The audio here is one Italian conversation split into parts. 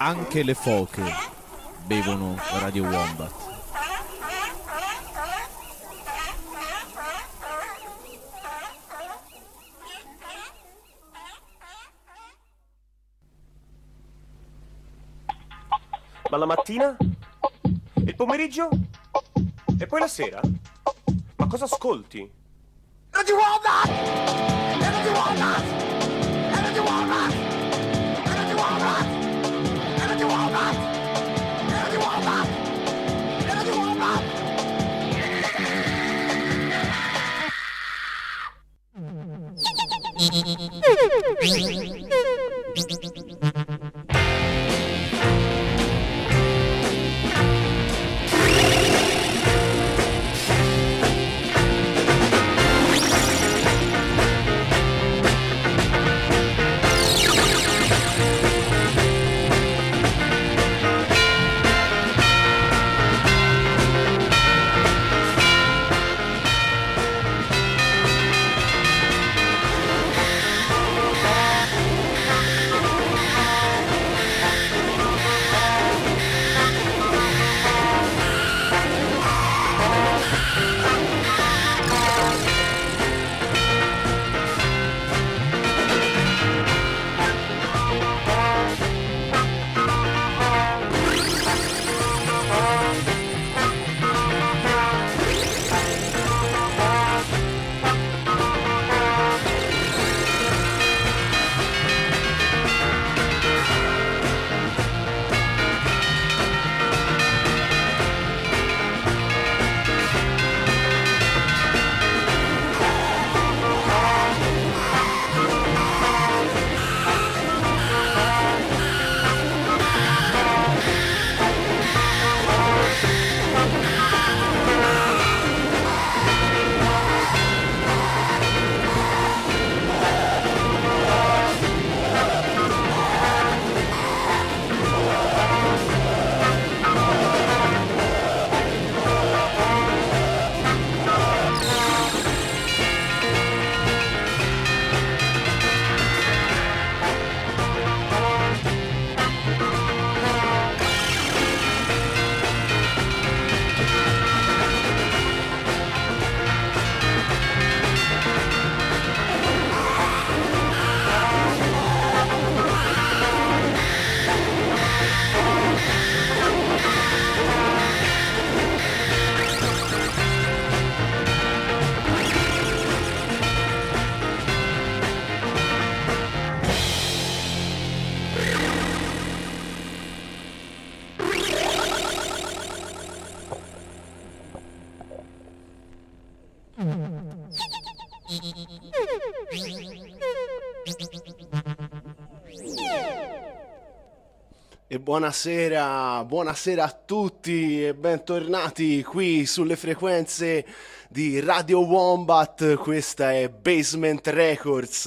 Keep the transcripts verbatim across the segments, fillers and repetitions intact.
Anche le foche bevono Radio Wombat. Ma la mattina? Il pomeriggio? E poi la sera? Ma cosa ascolti? Radio Wombat! Radio Wombat! Radio Wombat! Radio Wombat! Radio Wombat! Radio Wombat! Radio Wombat! E buonasera, buonasera a tutti e bentornati qui sulle frequenze di Radio Wombat. Questa è Basement Records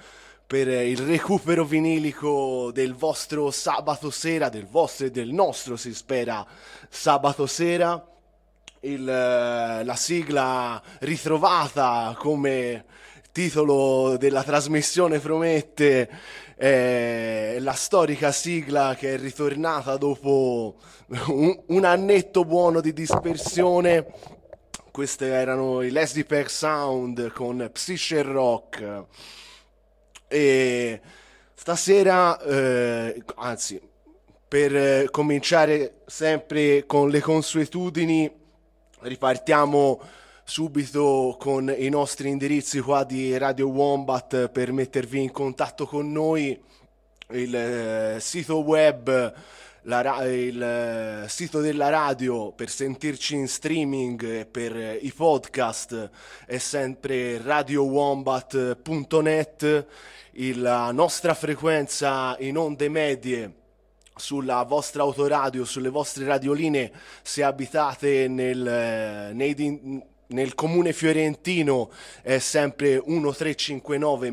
per il recupero vinilico del vostro sabato sera, del vostro e del nostro, si spera, sabato sera. Il, la sigla ritrovata come titolo della trasmissione promette è la storica sigla che è ritornata dopo un, un annetto buono di dispersione. Queste erano i Leslie Peck Sound con Psyche Rock. E stasera, eh, anzi, per cominciare sempre con le consuetudini, ripartiamo subito con i nostri indirizzi qua di Radio Wombat per mettervi in contatto con noi. Il eh, sito web, la ra- il eh, sito della radio per sentirci in streaming e per eh, i podcast è sempre radio wombat punto net. Il, la nostra frequenza in onde medie sulla vostra autoradio, sulle vostre radioline, se abitate nel, nei din- nel comune fiorentino, è sempre millettrecentocinquantanove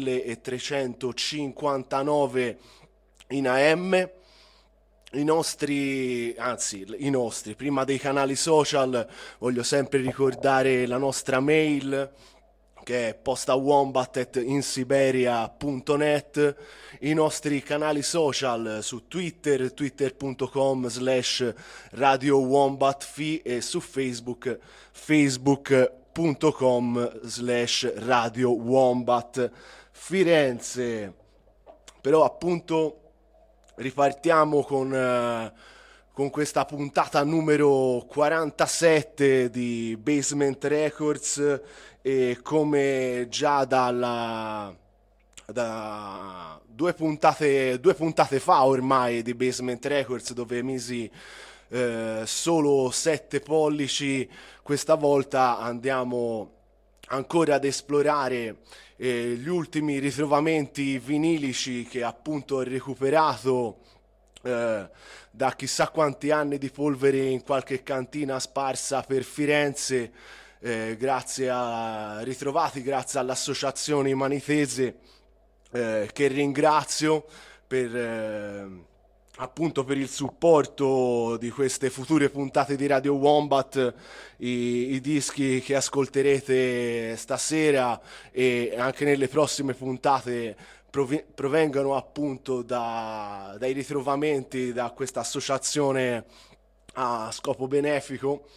milletrecentocinquantanove in A M. I nostri, anzi i nostri, prima dei canali social, voglio sempre ricordare la nostra mail, che è postawombat at insiberia punto net, i nostri canali social su Twitter, twitter punto com slash radio wombat fi e su Facebook, facebook punto com slash radio wombat Firenze. Però appunto ripartiamo con, uh, con questa puntata numero quarantasette di Basement Records, e come già dalla, da due puntate, due puntate fa ormai di Basement Records, dove misi eh, solo sette pollici, questa volta andiamo ancora ad esplorare eh, gli ultimi ritrovamenti vinilici che appunto ho recuperato eh, da chissà quanti anni di polvere in qualche cantina sparsa per Firenze, eh, grazie a ritrovati grazie all'associazione Manitese, eh, che ringrazio per eh, appunto per il supporto di queste future puntate di Radio Wombat. I, i dischi che ascolterete stasera e anche nelle prossime puntate provi- provengono appunto da, dai ritrovamenti da questa associazione a scopo benefico.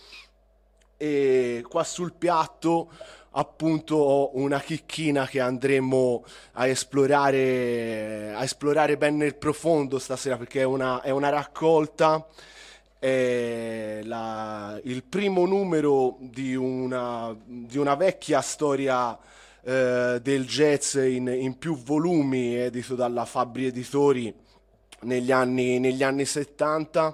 E qua sul piatto appunto ho una chicchina che andremo a esplorare a esplorare ben nel profondo stasera, perché è una, è una raccolta, è la, il primo numero di una, di una vecchia storia eh, del jazz in, in più volumi, edito dalla Fabbri Editori negli anni, negli anni settanta.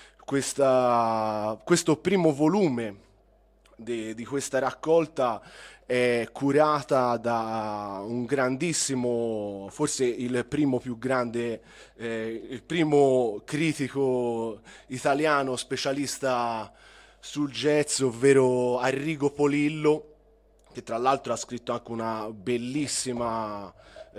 Questa, questo primo volume Di, di questa raccolta è curata da un grandissimo, forse il primo più grande, eh, il primo critico italiano specialista sul jazz, ovvero Arrigo Polillo, che tra l'altro ha scritto anche una bellissima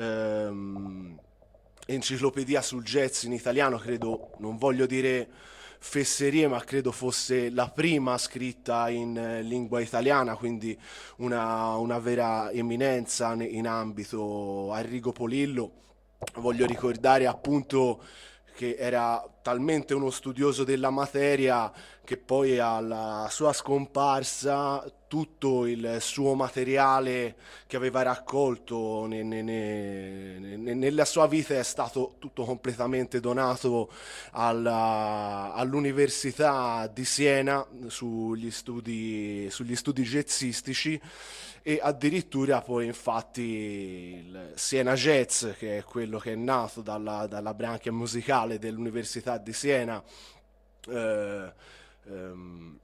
ehm, enciclopedia sul jazz in italiano. Credo, non voglio dire fesserie, ma credo fosse la prima scritta in eh, lingua italiana, quindi una, una vera eminenza in ambito. Arrigo Polillo, voglio ricordare appunto che era talmente uno studioso della materia che poi alla sua scomparsa tutto il suo materiale che aveva raccolto ne, ne, ne, ne, nella sua vita è stato tutto completamente donato alla, all'Università di Siena sugli studi, sugli studi jazzistici, e addirittura poi infatti il Siena Jazz, che è quello che è nato dalla, dalla branchia musicale dell'Università di Siena, eh, ehm,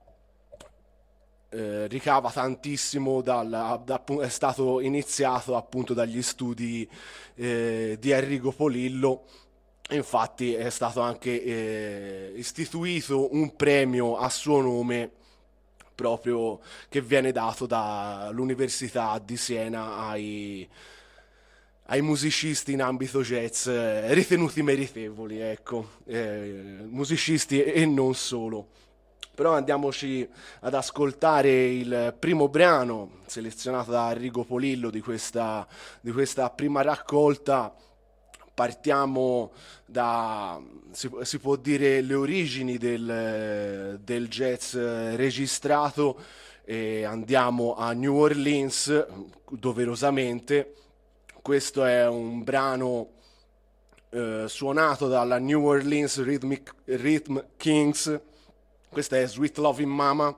eh, ricava tantissimo dal, da, è stato iniziato appunto dagli studi eh, di Arrigo Polillo. Infatti è stato anche eh, istituito un premio a suo nome, proprio, che viene dato dall'Università di Siena ai, ai musicisti in ambito jazz eh, ritenuti meritevoli, ecco, eh, musicisti e non solo. Però andiamoci ad ascoltare il primo brano selezionato da Arrigo Polillo di questa, di questa prima raccolta. Partiamo da, si, si può dire, le origini del, del jazz registrato, e andiamo a New Orleans, doverosamente. Questo è un brano eh, suonato dalla New Orleans Rhythmic, Rhythm Kings. Questa è Sweet Loving Mama.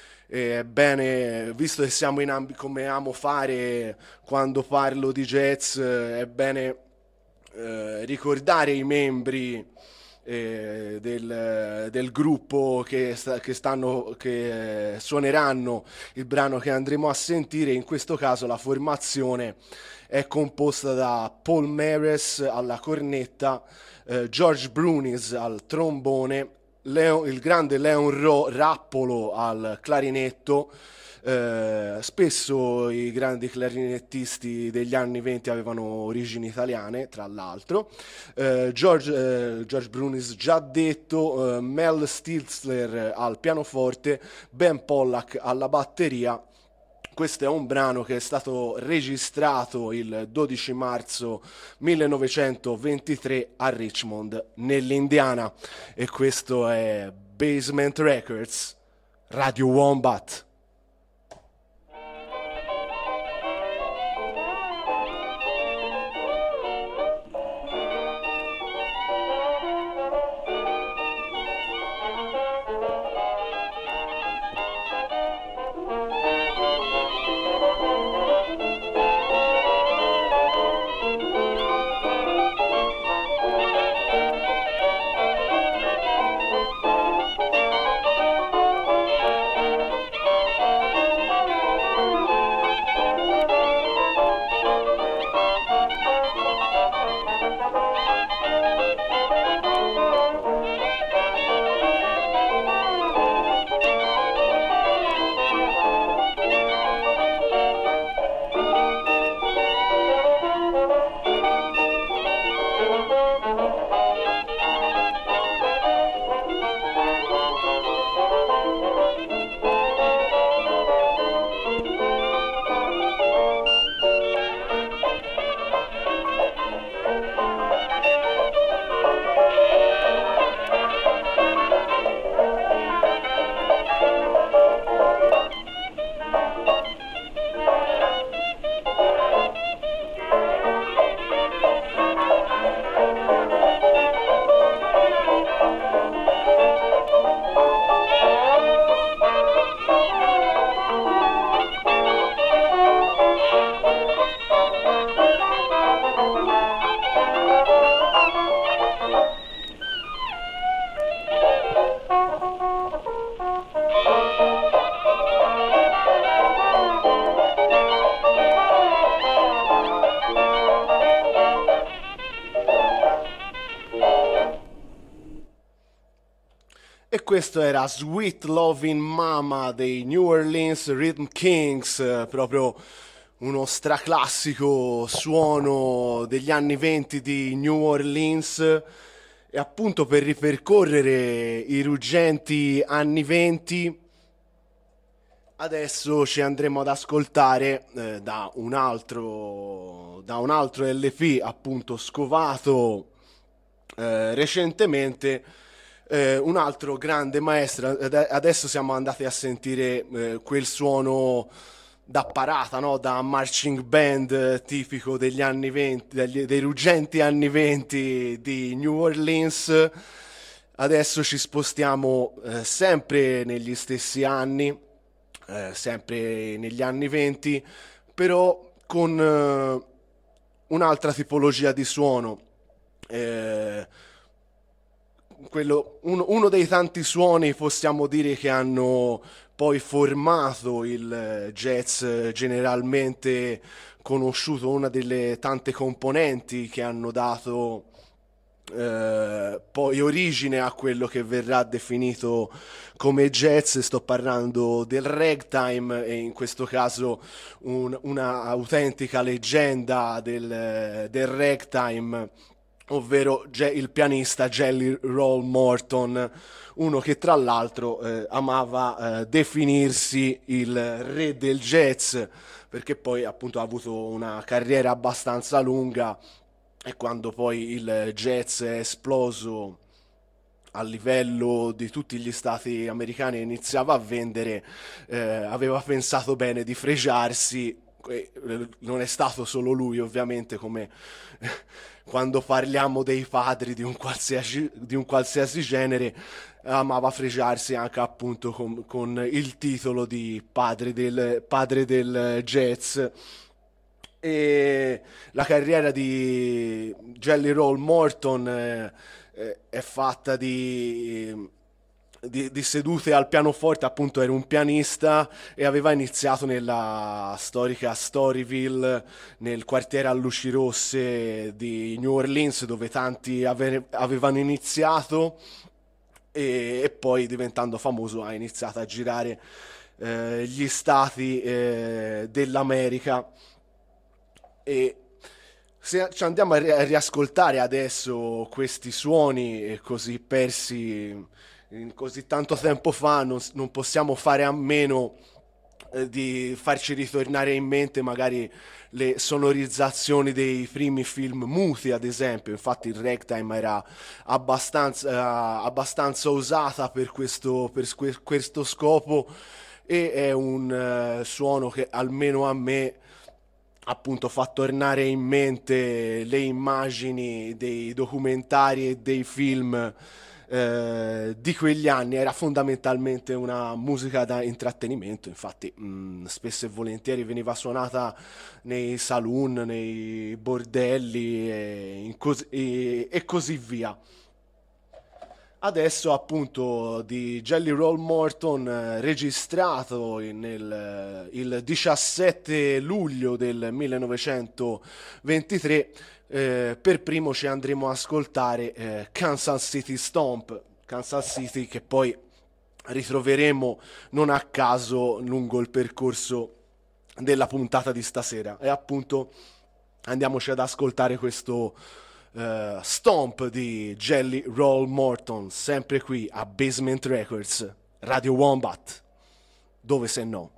Ebbene, visto che siamo in ambito, come amo fare quando parlo di jazz, è bene Eh, ricordare i membri eh, del, del gruppo che, sta, che, stanno, che suoneranno il brano che andremo a sentire. In questo caso la formazione è composta da Paul Meres alla cornetta, eh, George Brunis al trombone, Leo, il grande Leon Ro, Rappolo al clarinetto. Eh, spesso i grandi clarinettisti degli anni venti avevano origini italiane, tra l'altro. Eh, George, eh, George Brunis, già detto, eh, Mel Stilzler al pianoforte, Ben Pollack alla batteria, Questo è un brano che è stato registrato il dodici marzo millenovecentoventitré a Richmond, nell'Indiana, e questo è Basement Records, Radio Wombat. Questo era Sweet Loving Mama dei New Orleans Rhythm Kings, proprio uno straclassico suono degli anni venti di New Orleans. E appunto, per ripercorrere i ruggenti anni venti, adesso ci andremo ad ascoltare eh, da un altro da un altro L P, appunto scovato eh, recentemente. Eh, un altro grande maestro. Adesso siamo andati a sentire eh, quel suono da parata, no? Da marching band eh, tipico degli anni venti, degli, dei ruggenti anni venti di New Orleans. Adesso ci spostiamo eh, sempre negli stessi anni, eh, sempre negli anni venti, però con eh, un'altra tipologia di suono. Eh, Quello, uno, uno dei tanti suoni, possiamo dire, che hanno poi formato il jazz generalmente conosciuto, una delle tante componenti che hanno dato eh, poi origine a quello che verrà definito come jazz. Sto parlando del ragtime, e in questo caso un, una autentica leggenda del, del ragtime, ovvero il pianista Jelly Roll Morton, uno che tra l'altro eh, amava eh, definirsi il re del jazz, perché poi appunto ha avuto una carriera abbastanza lunga, e quando poi il jazz è esploso a livello di tutti gli stati americani e iniziava a vendere, eh, aveva pensato bene di fregiarsi. E non è stato solo lui, ovviamente, come quando parliamo dei padri di un qualsiasi, di un qualsiasi genere, amava fregiarsi anche appunto con, con il titolo di padre del, padre del jazz. E la carriera di Jelly Roll Morton eh, è fatta di Di, di sedute al pianoforte. Appunto era un pianista e aveva iniziato nella storica Storyville, nel quartiere a luci rosse di New Orleans, dove tanti ave, avevano iniziato, e, e poi, diventando famoso, ha iniziato a girare eh, gli stati eh, dell'America. E se ci andiamo a, ri- a riascoltare adesso questi suoni così persi in così tanto tempo fa, non, non possiamo fare a meno eh, di farci ritornare in mente magari le sonorizzazioni dei primi film muti, ad esempio. Infatti il ragtime era abbastanza, eh, abbastanza usata per questo, per sque- questo scopo, e è un eh, suono che almeno a me appunto fa tornare in mente le immagini dei documentari e dei film eh, di quegli anni. Era fondamentalmente una musica da intrattenimento, infatti mh, spesso e volentieri veniva suonata nei saloon, nei bordelli e, in cos- e- e così via. Adesso appunto di Jelly Roll Morton, eh, registrato in- nel, eh, il diciassette luglio del millenovecentoventitré, eh, per primo ci andremo a ascoltare eh, Kansas City Stomp, Kansas City che poi ritroveremo non a caso lungo il percorso della puntata di stasera. E appunto andiamoci ad ascoltare questo eh, Stomp di Jelly Roll Morton, sempre qui a Basement Records, Radio Wombat, dove se no.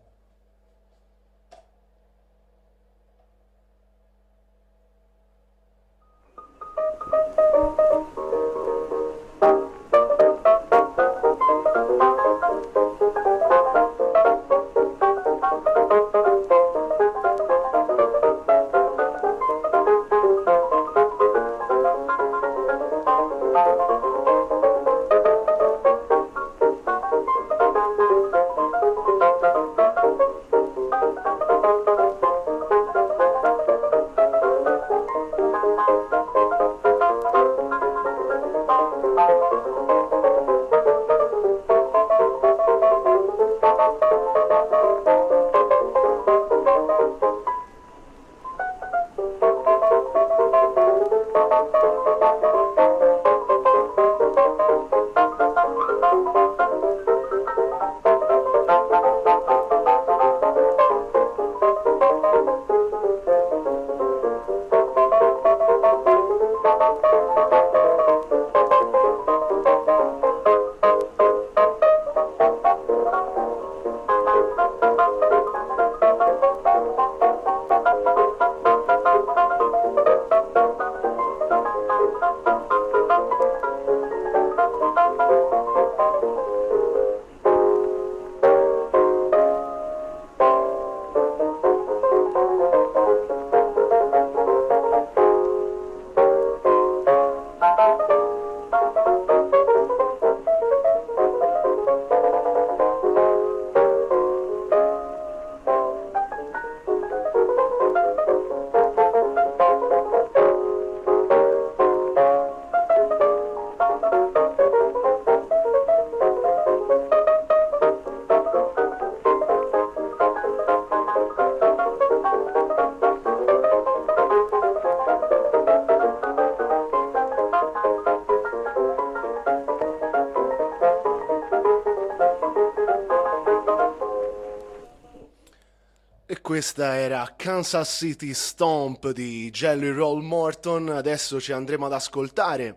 E questa era Kansas City Stomp di Jelly Roll Morton. Adesso ci andremo ad ascoltare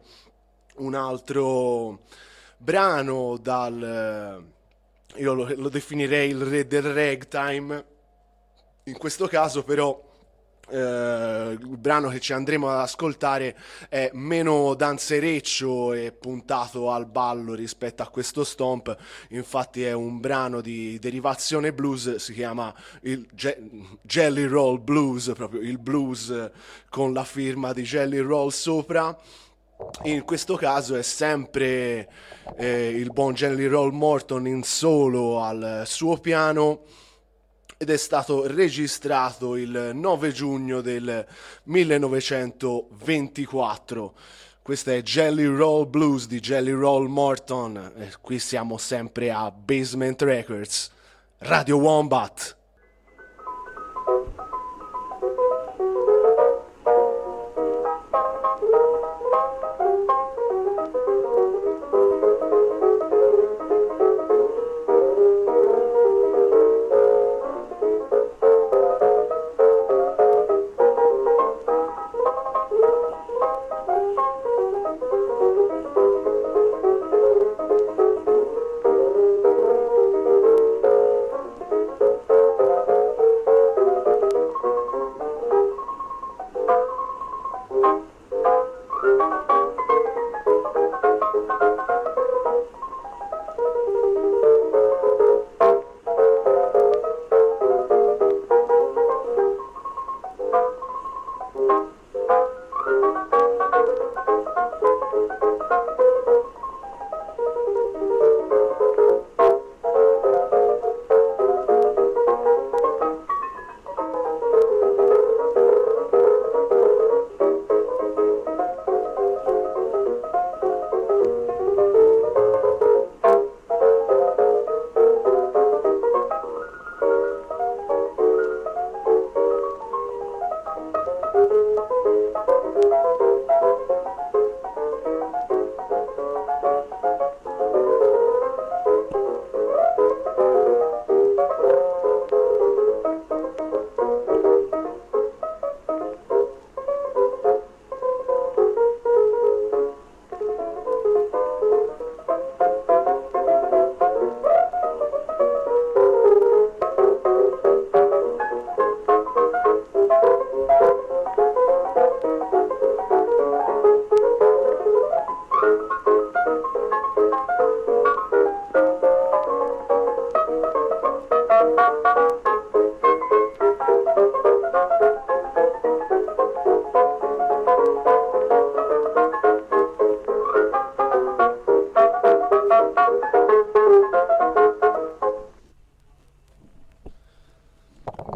un altro brano dal... io lo, lo definirei il re del ragtime. In questo caso però eh, il brano che ci andremo ad ascoltare è meno danzereccio e puntato al ballo rispetto a questo stomp. Infatti è un brano di derivazione blues, si chiama il Je- Jelly Roll Blues, proprio il blues con la firma di Jelly Roll sopra. In questo caso è sempre eh, il buon Jelly Roll Morton in solo al suo piano, ed è stato registrato il nove giugno del millenovecentoventiquattro. Questa è Jelly Roll Blues di Jelly Roll Morton, e qui siamo sempre a Basement Records, Radio Wombat. Thank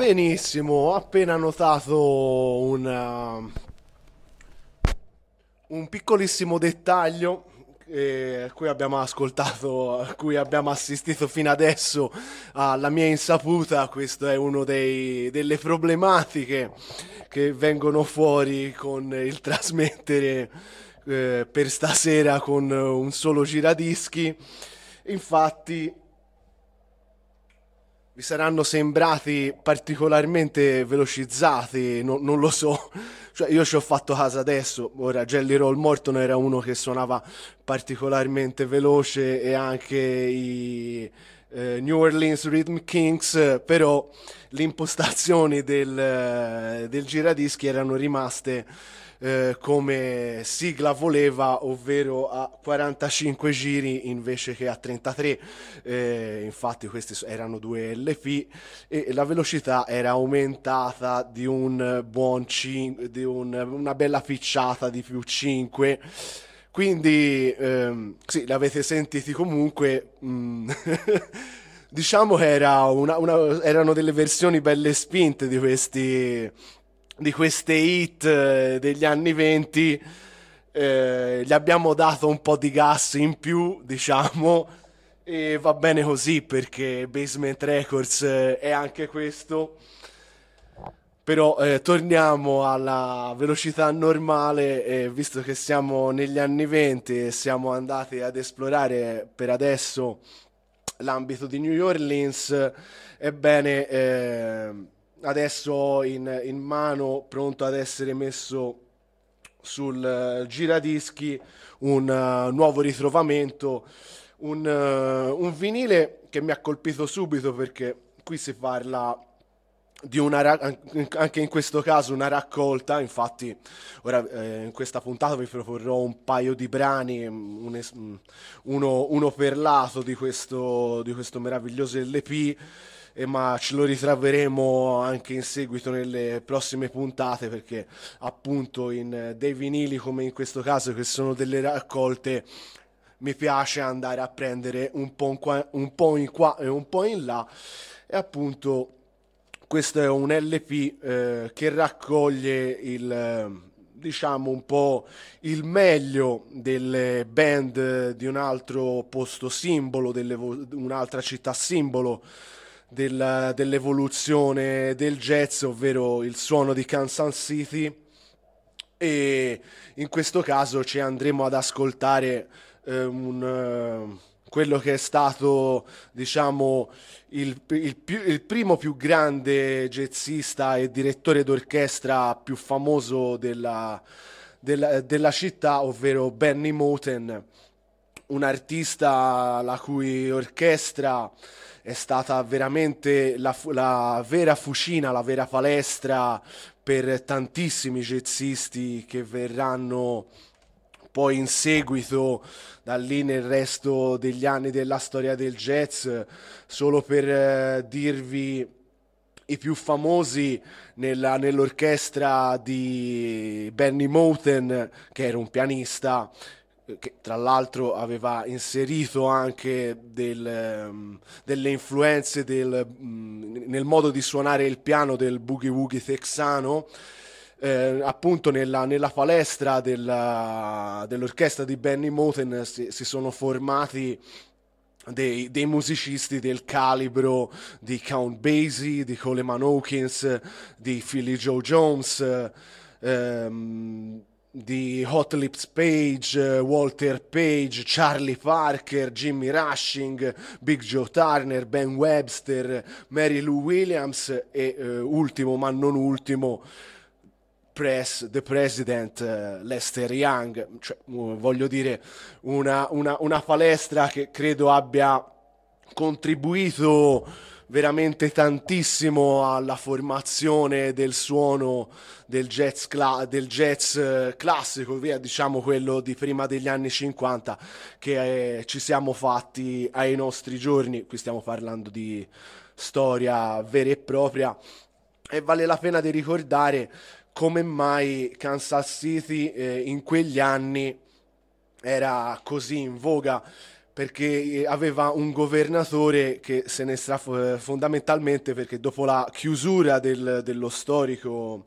Benissimo, ho appena notato una- un piccolissimo dettaglio eh, a cui abbiamo ascoltato, a cui abbiamo assistito fino adesso alla mia insaputa. Questo è uno dei- delle problematiche che vengono fuori con il trasmettere eh, per stasera con un solo giradischi. Infatti vi saranno sembrati particolarmente velocizzati, no- non lo so. Cioè, io ci ho fatto caso adesso. Ora, Jelly Roll Morton era uno che suonava particolarmente veloce, e anche i eh, New Orleans Rhythm Kings, eh, però le impostazioni del, eh, del giradischi erano rimaste eh, come sigla voleva, ovvero a quarantacinque giri invece che a trentatré. Eh, infatti questi so- erano due L P, e la velocità era aumentata di un buon cin- di un- una bella picciata di più cinque. Quindi ehm, sì, l'avete sentiti comunque. mm, Diciamo che era una- una- erano delle versioni belle spinte di questi di queste hit eh, degli anni venti. Eh, gli abbiamo dato un po' di gas in più, diciamo, e va bene così, perché Basement Records eh, è anche questo. Però eh, torniamo alla velocità normale, e visto che siamo negli anni venti e siamo andati ad esplorare per adesso l'ambito di New Orleans, ebbene, eh, adesso ho in, in mano, pronto ad essere messo sul eh, giradischi, un eh, nuovo ritrovamento, un, eh, un vinile che mi ha colpito subito, perché qui si parla di una ra- anche in questo caso una raccolta. Infatti ora eh, in questa puntata vi proporrò un paio di brani, mm, un es- mm, uno, uno per lato di questo, di questo meraviglioso L P, eh, ma ce lo ritroveremo anche in seguito nelle prossime puntate, perché appunto in eh, dei vinili come in questo caso, che sono delle raccolte, mi piace andare a prendere un po' in qua, un po' in qua e un po' in là. E appunto questo è un L P eh, che raccoglie il, eh, diciamo, un po' il meglio delle band eh, di un altro posto simbolo, dell'evo- un'altra città simbolo del- dell'evoluzione del jazz, ovvero il suono di Kansas City. E in questo caso ci andremo ad ascoltare eh, un, eh, quello che è stato, diciamo, il, il più- il primo più grande jazzista e direttore d'orchestra più famoso della, della- della città, ovvero Benny Moten, un artista la cui orchestra è stata veramente la, fu- la vera fucina, la vera palestra per tantissimi jazzisti che verranno poi in seguito da lì nel resto degli anni della storia del jazz. Solo per eh, dirvi i più famosi, nella- nell'orchestra di Benny Moten, che era un pianista, eh, che tra l'altro aveva inserito anche del, ehm, delle influenze del, mm, nel modo di suonare il piano del boogie woogie texano. Eh, appunto nella, nella palestra della- dell'orchestra di Benny Moten si, si sono formati dei, dei musicisti del calibro di Count Basie, di Coleman Hawkins, di Philly Joe Jones, ehm, di Hot Lips Page, eh, Walter Page, Charlie Parker, Jimmy Rushing, Big Joe Turner, Ben Webster, Mary Lou Williams e eh, ultimo ma non ultimo, Press, The President, eh, Lester Young. Cioè, uh, voglio dire, una, una, una palestra che credo abbia contribuito veramente tantissimo alla formazione del suono del jazz, cla- del jazz eh, classico, via, diciamo quello di prima degli anni cinquanta, che eh, ci siamo fatti ai nostri giorni. Qui stiamo parlando di storia vera e propria, e vale la pena di ricordare come mai Kansas City eh, in quegli anni era così in voga, perché aveva un governatore che se ne sta fondamentalmente perché dopo la chiusura del, dello storico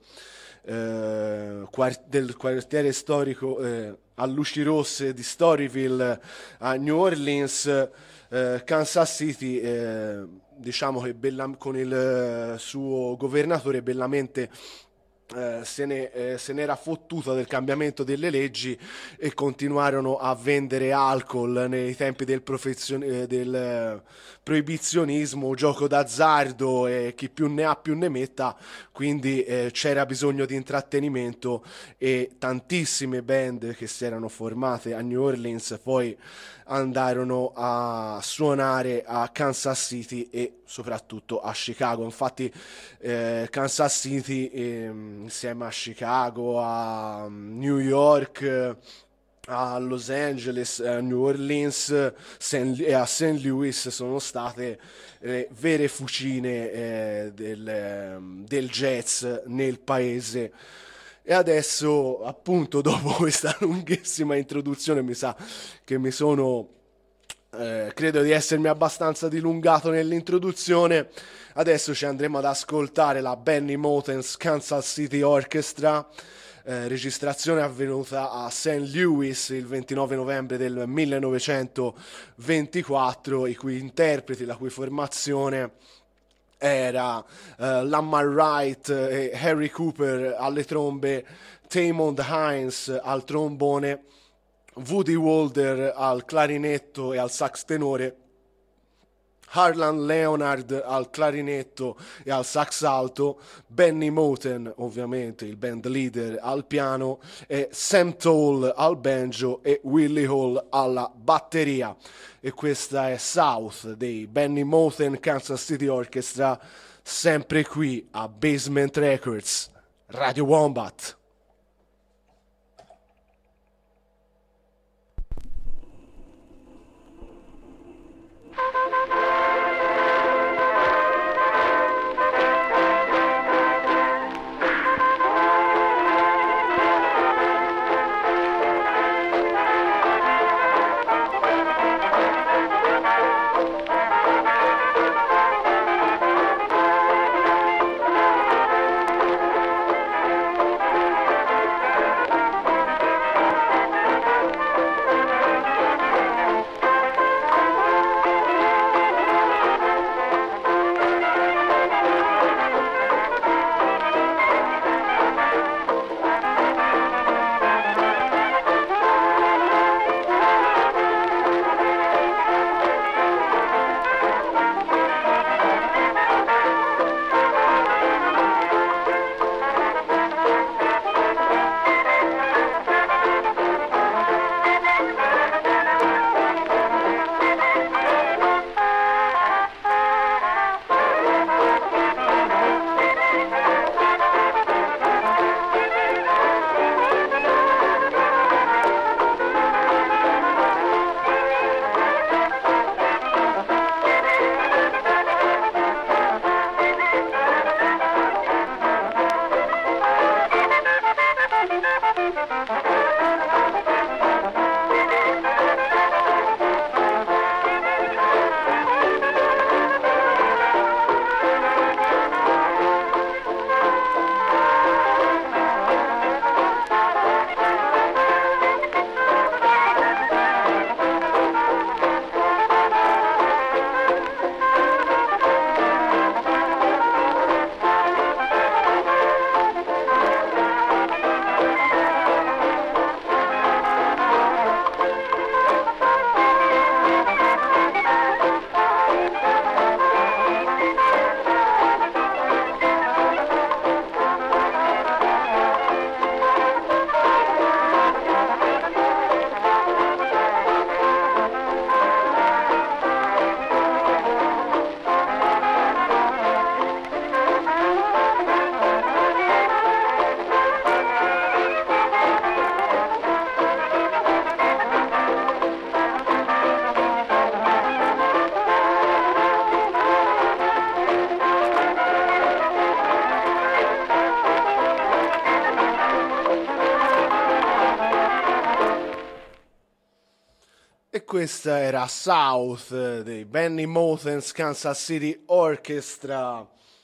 eh, quart- del quartiere storico eh, a luci rosse di Storyville a New Orleans, eh, Kansas City, eh, diciamo che bella- con il eh, suo governatore bellamente eh, se ne, eh, se n'era fottuta del cambiamento delle leggi e continuarono a vendere alcol nei tempi del, profezion- eh, del eh, proibizionismo, gioco d'azzardo e chi più ne ha più ne metta, quindi eh, c'era bisogno di intrattenimento e tantissime band che si erano formate a New Orleans poi andarono a suonare a Kansas City e soprattutto a Chicago. Infatti eh, Kansas City ehm, insieme a Chicago, a New York, eh, a Los Angeles, a New Orleans Saint- e a Saint Louis sono state le vere fucine eh, del, ehm, del jazz nel paese. E adesso, appunto, dopo questa lunghissima introduzione, mi sa che mi sono, eh, credo di essermi abbastanza dilungato nell'introduzione. Adesso ci andremo ad ascoltare la Benny Moten's Kansas City Orchestra, eh, registrazione avvenuta a Saint Louis il ventinove novembre del millenovecentoventiquattro, i cui interpreti, la cui formazione era uh, Lamar Wright e Harry Cooper alle trombe, Tamond Hines al trombone, Woody Wolder al clarinetto e al sax tenore, Harlan Leonard al clarinetto e al sax alto, Benny Moten, ovviamente il band leader, al piano, e Sam Toll al banjo e Willie Hall alla batteria. E questa è South dei Benny Moten Kansas City Orchestra, sempre qui a Basement Records, Radio Wombat. Thank you. questa era South dei Benny Mothens Kansas City Orchestra.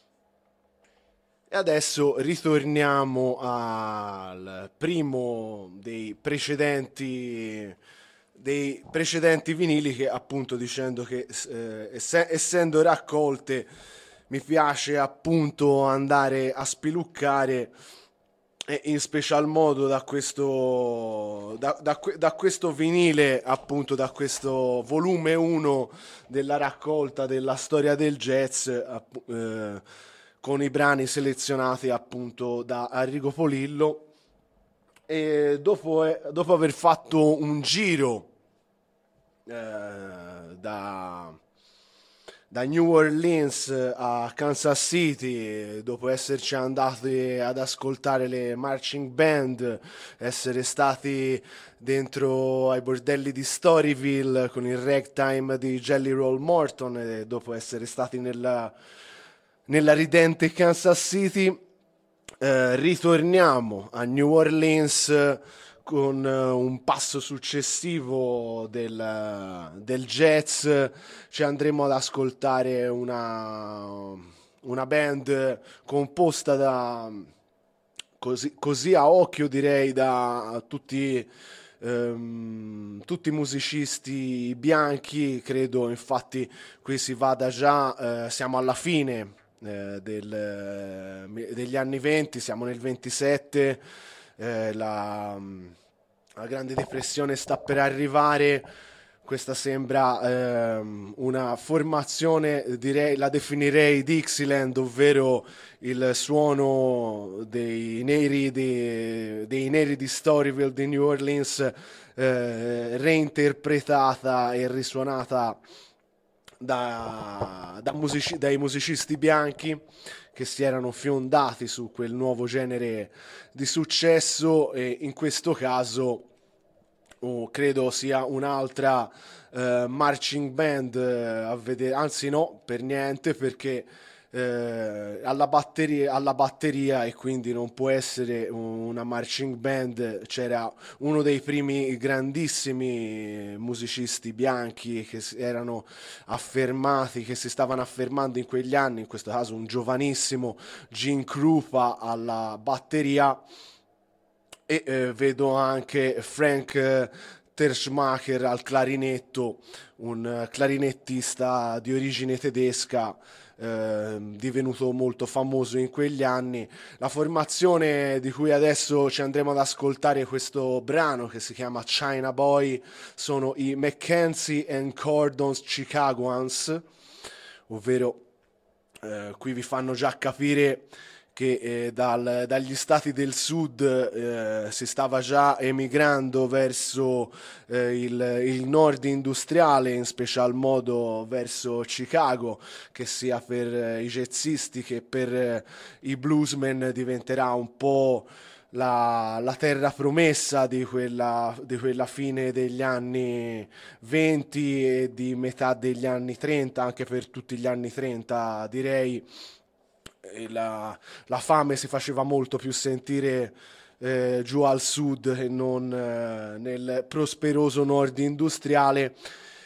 E adesso ritorniamo al primo dei precedenti dei precedenti vinili, che appunto, dicendo che eh, ess- essendo raccolte mi piace appunto andare a spiluccare, e in special modo da questo da, da, da questo vinile, appunto da questo volume uno della raccolta della storia del jazz, app- eh, con i brani selezionati appunto da Arrigo Polillo. E dopo, eh, dopo aver fatto un giro eh, da da New Orleans a Kansas City, dopo esserci andati ad ascoltare le marching band, essere stati dentro ai bordelli di Storyville con il ragtime di Jelly Roll Morton, e dopo essere stati nella, nella ridente Kansas City, eh, ritorniamo a New Orleans con eh, un passo successivo del, del jazz. Ci andremo ad ascoltare una, una band composta da, così, così a occhio direi, da tutti, ehm, tutti musicisti bianchi, credo. Infatti qui si vada già, eh, siamo alla fine eh, del, eh, degli anni venti, siamo nel ventisette. eh, la, la Grande Depressione sta per arrivare. Questa sembra ehm, una formazione, direi, la definirei Dixieland, ovvero il suono dei neri di, dei neri di Storyville di New Orleans, eh, reinterpretata e risuonata da, da musici- dai musicisti bianchi che si erano fiondati su quel nuovo genere di successo. E in questo caso oh, credo sia un'altra eh, marching band eh, a vedere, anzi no, per niente, perché eh, alla batteria, alla batteria, e quindi non può essere una marching band, c'era uno dei primi grandissimi musicisti bianchi che si erano affermati, che si stavano affermando in quegli anni, in questo caso un giovanissimo Gene Krupa alla batteria. E eh, vedo anche Frank eh, Terschmacher al clarinetto, un eh, clarinettista di origine tedesca, eh, divenuto molto famoso in quegli anni. La formazione di cui adesso ci andremo ad ascoltare questo brano, che si chiama China Boy, sono i Mackenzie and Cordons Chicagoans, ovvero eh, qui vi fanno già capire che eh, dal- dagli stati del sud eh, si stava già emigrando verso eh, il, il nord industriale, in special modo verso Chicago, che sia per eh, i jazzisti che per eh, i bluesmen diventerà un po' la, la terra promessa di quella, di quella fine degli anni venti e di metà degli anni trenta, anche per tutti gli anni trenta direi. E la, la fame si faceva molto più sentire eh, giù al sud che non eh, nel prosperoso nord industriale.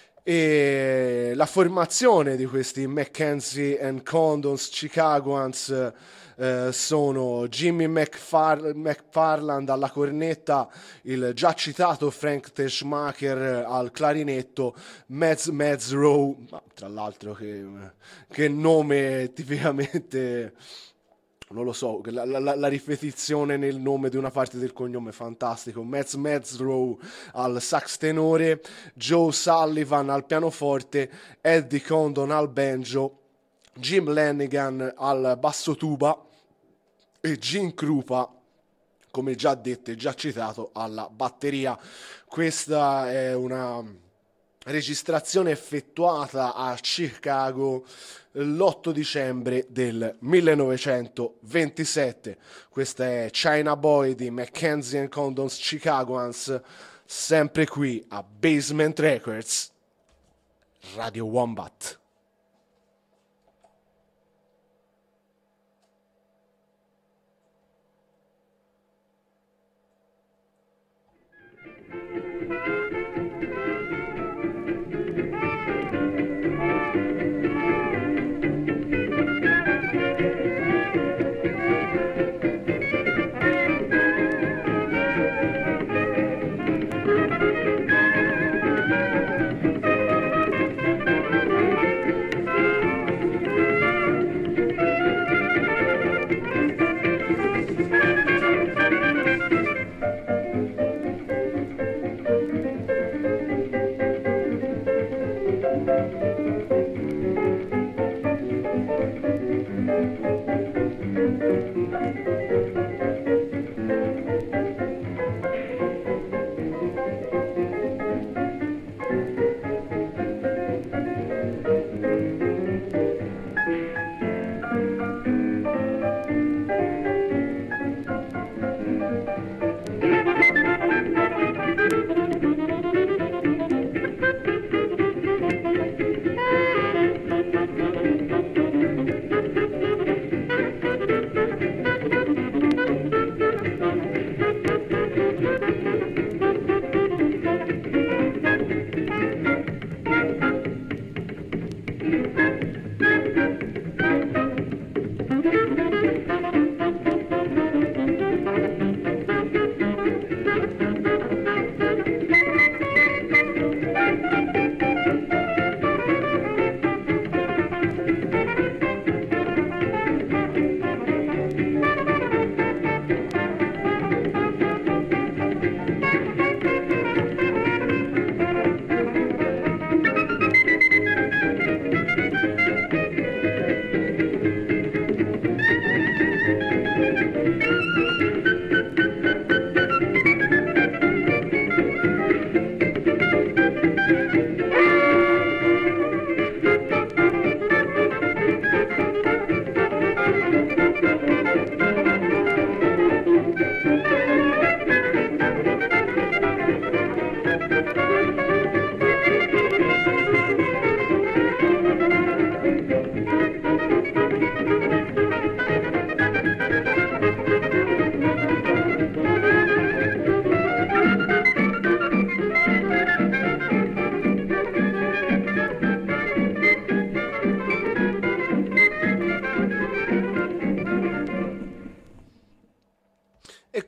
E la formazione di questi Mackenzie and Condons Chicagoans eh, sono Jimmy McFar- McFarland alla cornetta, il già citato Frank Teschmacher al clarinetto, Mads Medsrow, ma tra l'altro che, che nome tipicamente, non lo so, la, la, la ripetizione nel nome di una parte del cognome, fantastico. Mads Medsrow al sax tenore, Joe Sullivan al pianoforte, Eddie Condon al banjo, Jim Lanigan al basso tuba e Gene Krupa, come già detto e già citato, alla batteria. Questa è una registrazione effettuata a Chicago l'otto dicembre del millenovecentoventisette. Questa è China Boy di Mackenzie and Condons Chicagoans, sempre qui a Basement Records, Radio Wombat.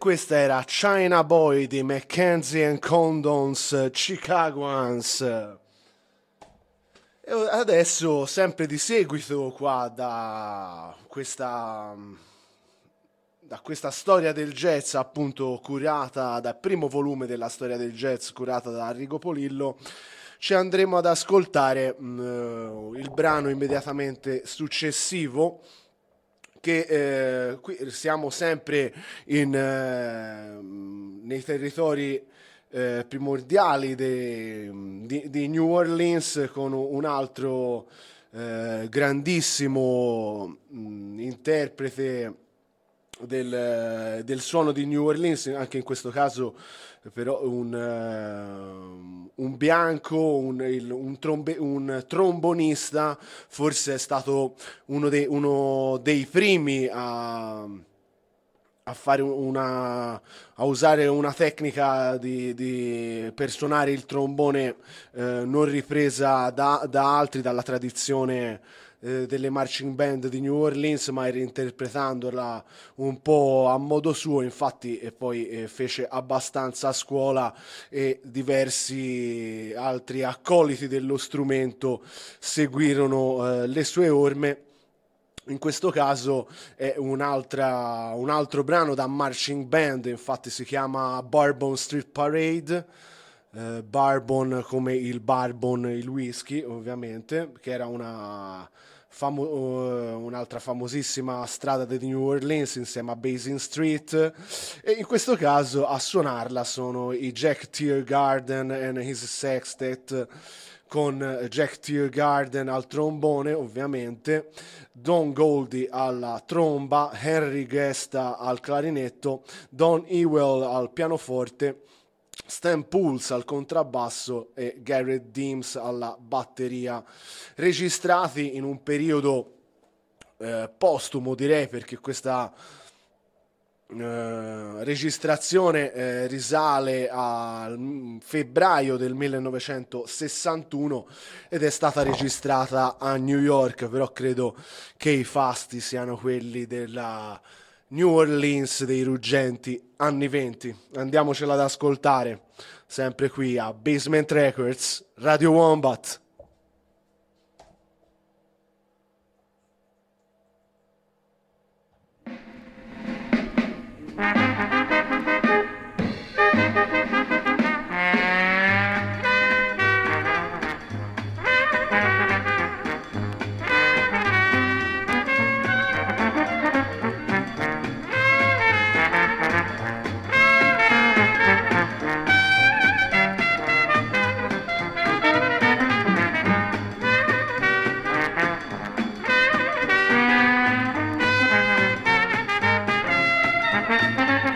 questa era China Boy di Mackenzie and Condon's Chicagoans. E adesso, sempre di seguito qua da questa, da questa storia del jazz, appunto curata dal primo volume della storia del jazz curata da Arrigo Polillo, ci andremo ad ascoltare mh, il brano immediatamente successivo, che eh, qui siamo sempre in, eh, nei territori eh, primordiali de, di, di New Orleans, con un altro eh, grandissimo mh, interprete del, del suono di New Orleans, anche in questo caso però un, uh, un bianco, un, il, un, trombe, un trombonista, forse è stato uno dei, uno dei primi a, a fare una, a usare una tecnica di, di, per suonare il trombone eh, non ripresa da, da altri, dalla tradizione delle marching band di New Orleans, ma reinterpretandola un po' a modo suo. Infatti e poi eh, fece abbastanza a scuola e diversi altri accoliti dello strumento seguirono eh, le sue orme. In questo caso è un'altra, un altro brano da marching band, infatti si chiama Bourbon Street Parade. Uh, Bourbon come il bourbon, il whisky ovviamente, che era una famo- uh, un'altra famosissima strada di New Orleans insieme a Basin Street, e in questo caso a suonarla sono i Jack Teargarden and his Sextet, con Jack Teargarden al trombone ovviamente, Don Goldie alla tromba, Henry Gesta al clarinetto, Don Ewell al pianoforte, Stan Pulse al contrabbasso e Garrett Deems alla batteria, registrati in un periodo eh, postumo, direi, perché questa eh, registrazione eh, risale a febbraio del millenovecentosessantuno ed è stata registrata a New York, però credo che i fasti siano quelli della New Orleans dei ruggenti anni venti. Andiamocela ad ascoltare, sempre qui a Basement Records, Radio Wombat. Thank you.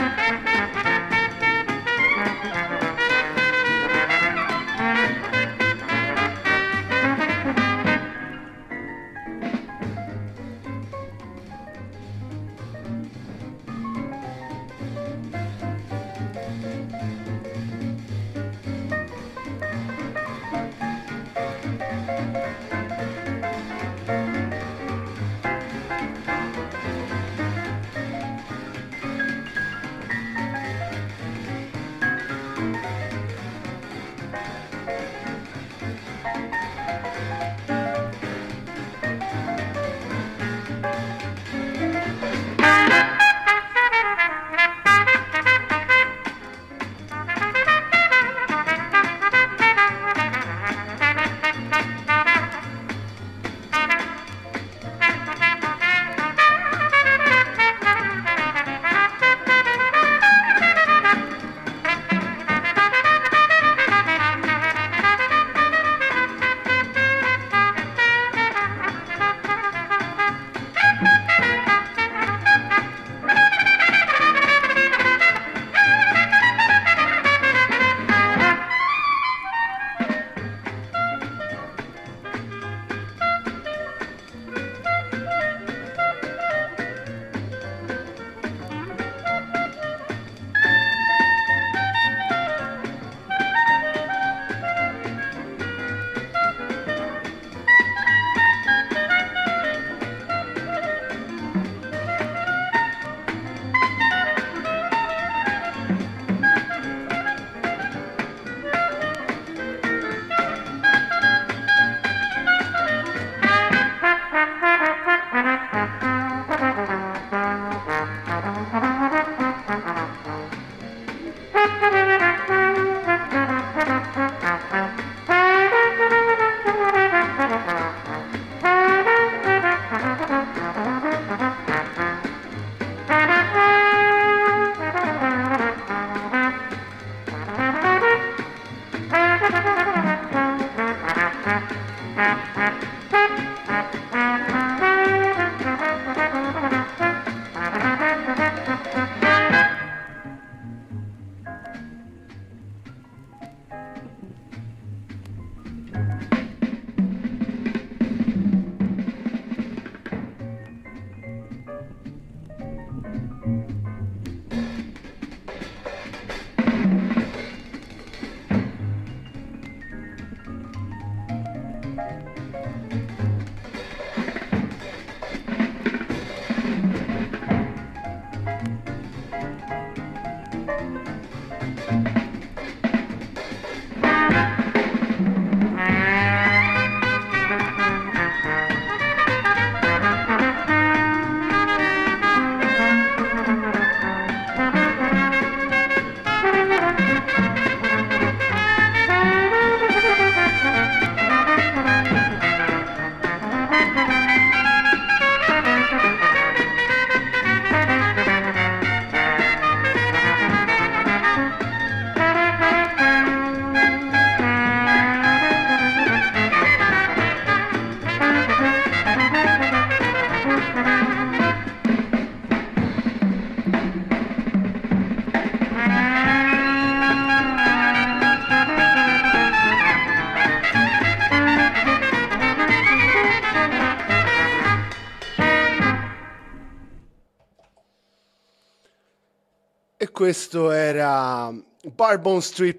Questo era Bourbon Street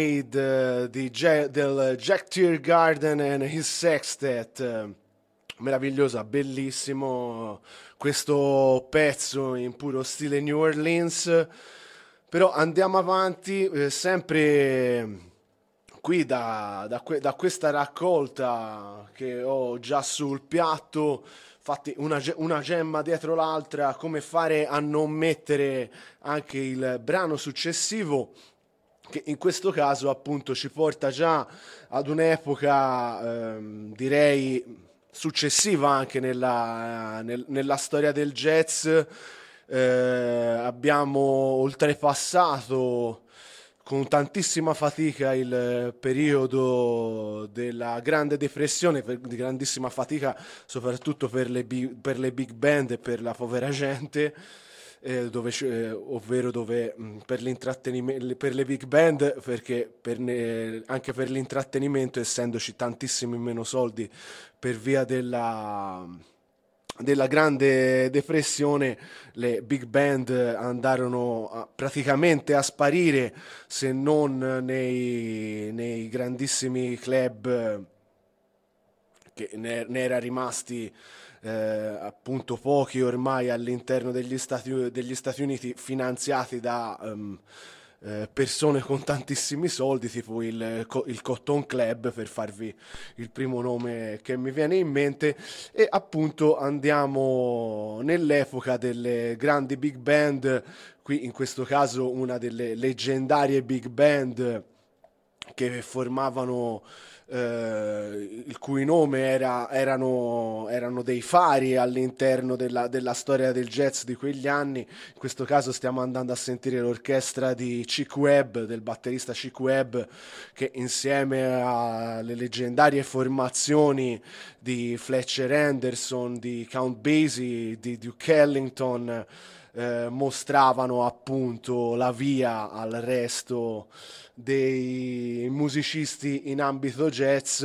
Parade uh, di Jack, del Jack Teargarden and His Sextet. Uh, meravigliosa, bellissimo questo pezzo in puro stile New Orleans. Però andiamo avanti, eh, sempre qui da, da, que- da questa raccolta che ho già sul piatto. Infatti una, una gemma dietro l'altra, come fare a non mettere anche il brano successivo, che in questo caso appunto ci porta già ad un'epoca ehm, direi successiva anche nella, nel, nella storia del jazz. Eh, abbiamo oltrepassato con tantissima fatica il periodo della Grande Depressione, per, di grandissima fatica soprattutto per le, bi, per le big band e per la povera gente, eh, dove, eh, ovvero dove mh, per l'intrattenimento, per le big band, perché per ne, anche per l'intrattenimento, essendoci tantissimi meno soldi per via della... della Grande Depressione, le big band andarono a, praticamente a sparire, se non nei, nei grandissimi club, che ne, ne era rimasti eh, appunto pochi ormai all'interno degli Stati, degli Stati Uniti, finanziati da um, eh, persone con tantissimi soldi, tipo il, il Cotton Club, per farvi il primo nome che mi viene in mente. E appunto andiamo nell'epoca delle grandi big band, qui in questo caso una delle leggendarie big band che formavano eh, il cui nome era, erano, erano dei fari all'interno della, della storia del jazz di quegli anni. In questo caso stiamo andando a sentire l'orchestra di Chick Webb, del batterista Chick Webb, che insieme alle leggendarie formazioni di Fletcher Henderson, di Count Basie, di Duke Ellington, eh, mostravano appunto la via al resto dei musicisti in ambito jazz.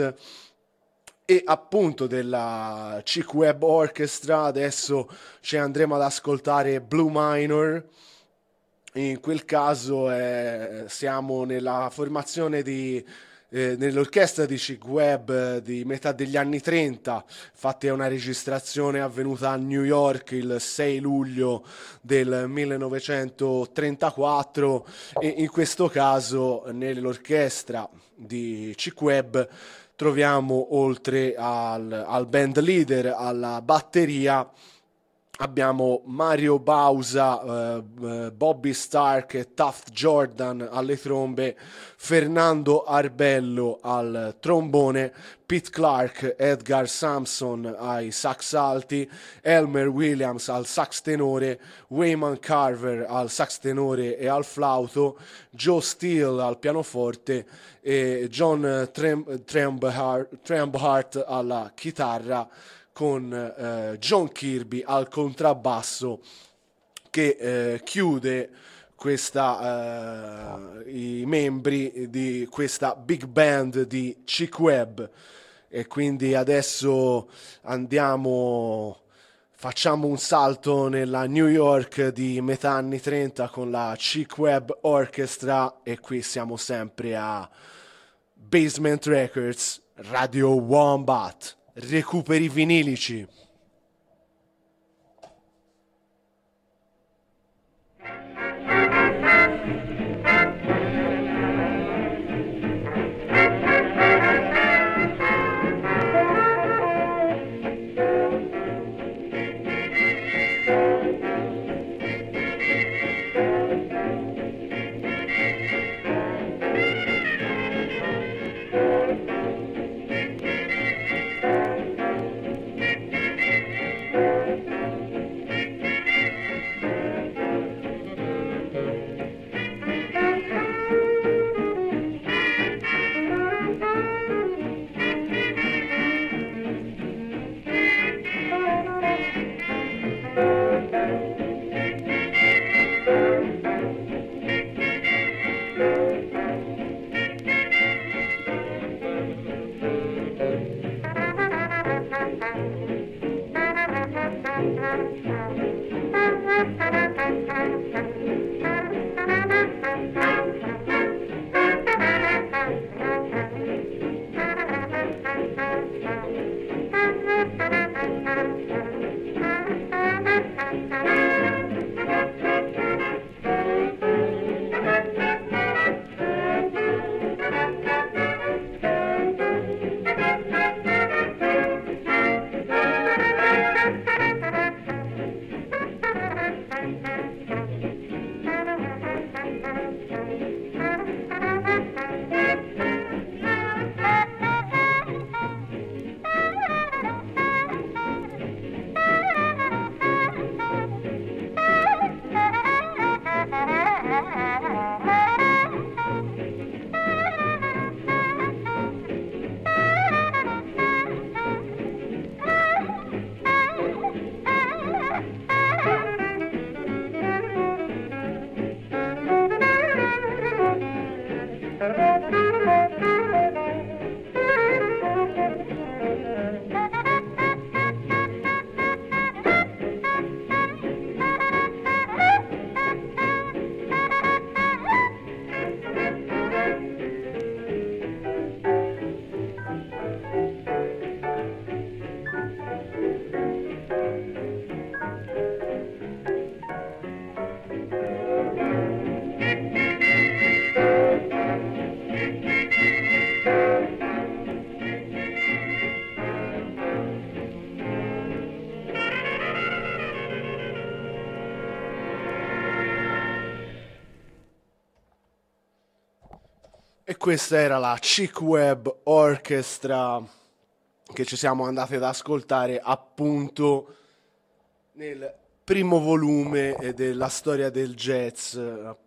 E appunto della Chick Webb Orchestra adesso ci andremo ad ascoltare Blue Minor. In quel caso eh, siamo nella formazione di eh, nell'orchestra di Chick Webb eh, di metà degli anni trenta. Infatti è una registrazione avvenuta a New York il sei luglio del millenovecentotrentaquattro, e in questo caso nell'orchestra di Chick Webb troviamo, oltre al, al band leader, alla batteria, abbiamo Mario Bausa, eh, eh, Bobby Stark e Taft Jordan alle trombe, Fernando Arbello al trombone, Pete Clark, Edgar Sampson ai sax alti, Elmer Williams al sax tenore, Wayman Carver al sax tenore e al flauto, Joe Steele al pianoforte e John Trem- Trembhart, Trembhart alla chitarra, con eh, John Kirby al contrabbasso che eh, chiude questa, eh, i membri di questa big band di Chick Webb. E quindi adesso andiamo, facciamo un salto nella New York di metà anni trenta con la Chick Webb Orchestra, e qui siamo sempre a Basement Records, Radio Wombat. Recuperi vinilici. E questa era la Chick Webb Orchestra che ci siamo andati ad ascoltare appunto nel primo volume della storia del jazz,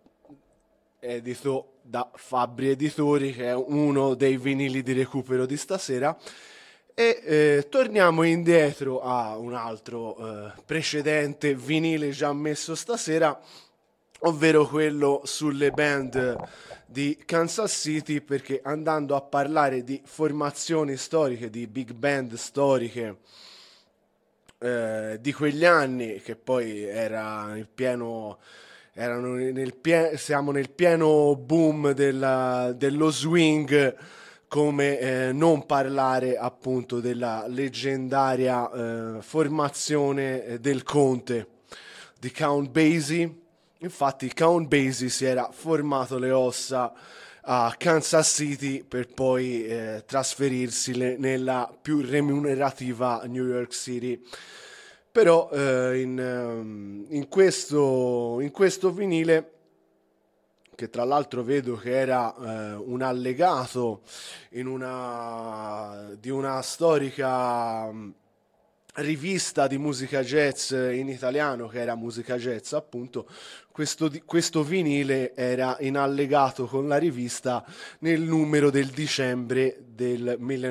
edito da Fabbri Editori, che è uno dei vinili di recupero di stasera. E eh, torniamo indietro a un altro eh, precedente vinile già messo stasera, ovvero quello sulle band di Kansas City, perché andando a parlare di formazioni storiche, di big band storiche eh, di quegli anni, che poi era nel pieno, erano nel pie- siamo nel pieno boom della, dello swing, come eh, non parlare appunto della leggendaria eh, formazione del Conte di Count Basie. Infatti Count Basie si era formato le ossa a Kansas City per poi eh, trasferirsi le, nella più remunerativa New York City. però eh, in, ehm, in, questo, in questo vinile, che tra l'altro vedo che era eh, un allegato in una, di una storica mh, rivista di musica jazz in italiano, che era Musica Jazz appunto, questo, di- questo vinile era in allegato con la rivista nel numero del dicembre del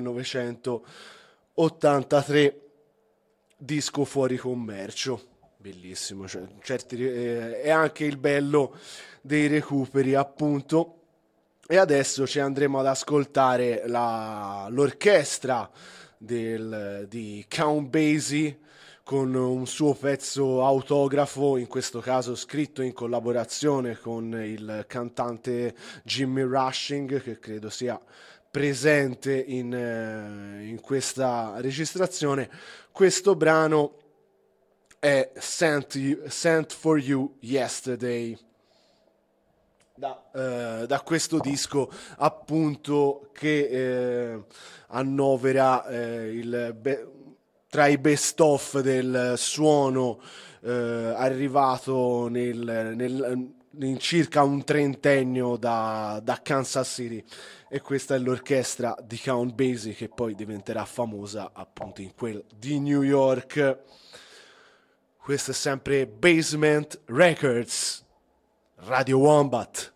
millenovecentottantatré, disco fuori commercio. Bellissimo, cioè, certi, eh, è anche il bello dei recuperi appunto. E adesso ci andremo ad ascoltare la- l'orchestra del- di Count Basie con un suo pezzo autografo, in questo caso scritto in collaborazione con il cantante Jimmy Rushing, che credo sia presente in, eh, in questa registrazione. Questo brano è Sent, You- Sent for You Yesterday. Da, eh, da questo disco appunto che eh, annovera eh, il be- tra i best of del suono eh, arrivato nel, nel- in circa un trentennio da, da Kansas City, e questa è l'orchestra di Count Basie, che poi diventerà famosa appunto in quel di New York. Questo è sempre Basement Records, Radio Wombat.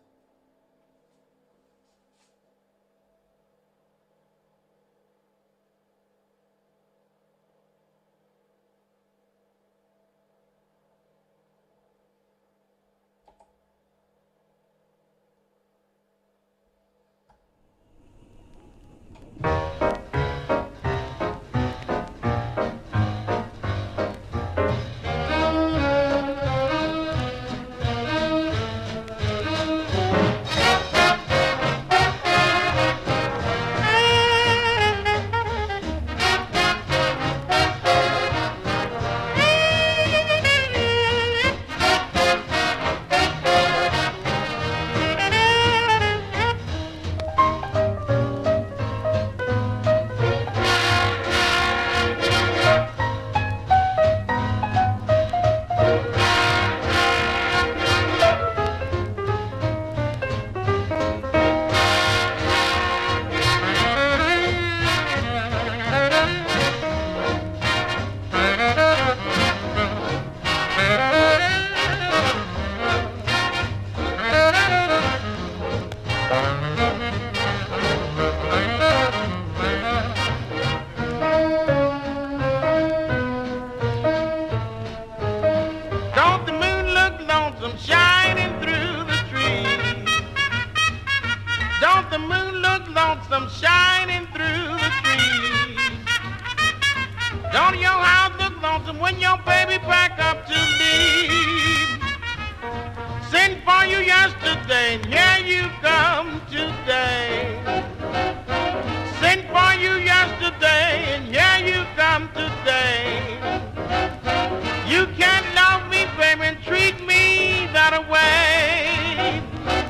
Don't the moon look lonesome shining through the trees? Don't the moon look lonesome shining through the trees? Don't your house look lonesome when your baby pack up to leave? Sent for you yesterday, and here you come today. Sent for you yesterday, and here you come today. You can't love me, baby, and treat me that way.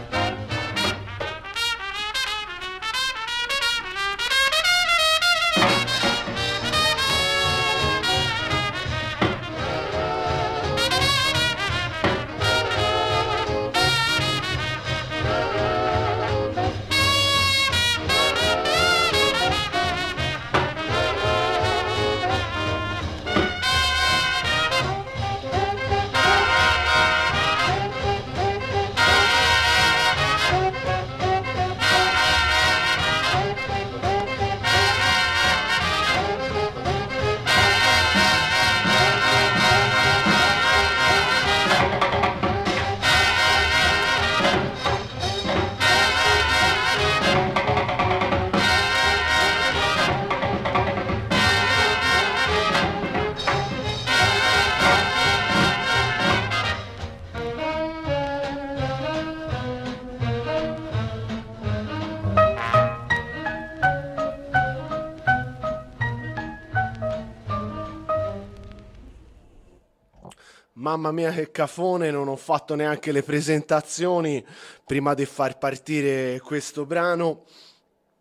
Mamma mia che cafone, non ho fatto neanche le presentazioni prima di far partire questo brano.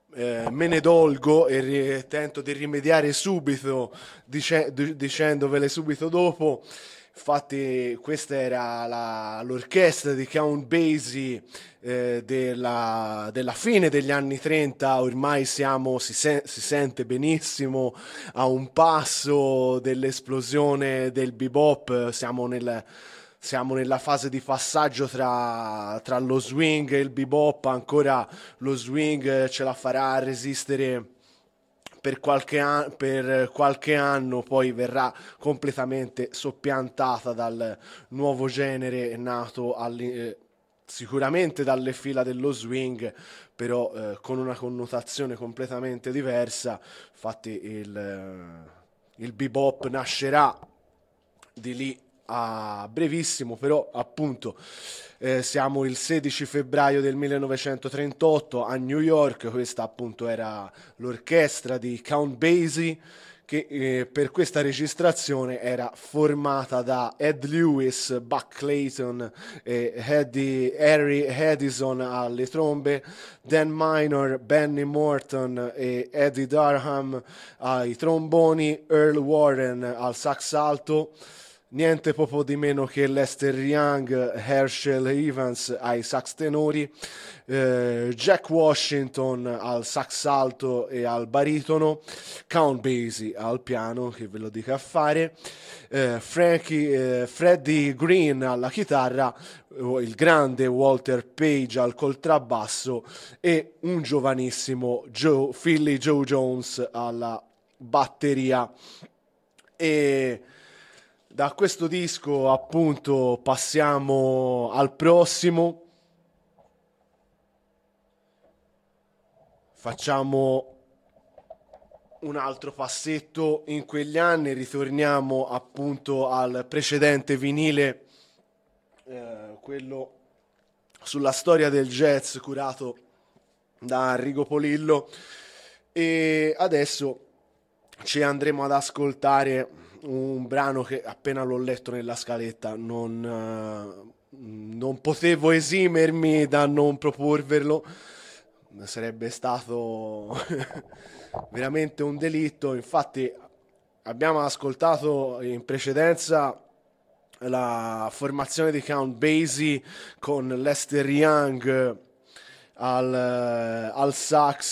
eh, me ne dolgo e ri- tento di rimediare subito, dice- d- dicendovele subito dopo. Infatti questa era la- l'orchestra di Count Basie eh, della, della fine degli anni trenta. Ormai siamo, si, sen- si sente benissimo, a un passo dell'esplosione del bebop. Siamo nel... Siamo nella fase di passaggio tra, tra lo swing e il bebop. Ancora lo swing ce la farà resistere per qualche, an- per qualche anno, poi verrà completamente soppiantata dal nuovo genere nato alli- eh, sicuramente dalle fila dello swing, però eh, con una connotazione completamente diversa. Infatti il, eh, il bebop nascerà di lì a brevissimo, però appunto eh, siamo il sedici febbraio del millenovecentotrentotto a New York. Questa appunto era l'orchestra di Count Basie, che eh, per questa registrazione era formata da Ed Lewis, Buck Clayton e Eddie, Harry Edison alle trombe, Dan Minor, Benny Morton e Eddie Durham ai tromboni, Earl Warren al sax alto, niente poco di meno che Lester Young, Herschel Evans ai sax tenori, eh, Jack Washington al sax alto e al baritono, Count Basie al piano, che ve lo dica a fare, eh, Frankie, eh, Freddie Green alla chitarra, il grande Walter Page al contrabbasso e un giovanissimo Joe, Philly Joe Jones alla batteria. E da questo disco appunto passiamo al prossimo. Facciamo un altro passetto in quegli anni, ritorniamo appunto al precedente vinile, eh, quello sulla storia del jazz curato da Arrigo Polillo, e adesso ci andremo ad ascoltare un brano che appena l'ho letto nella scaletta non, eh, non potevo esimermi da non proporverlo. Sarebbe stato veramente un delitto. Infatti abbiamo ascoltato in precedenza la formazione di Count Basie con Lester Young al, al sax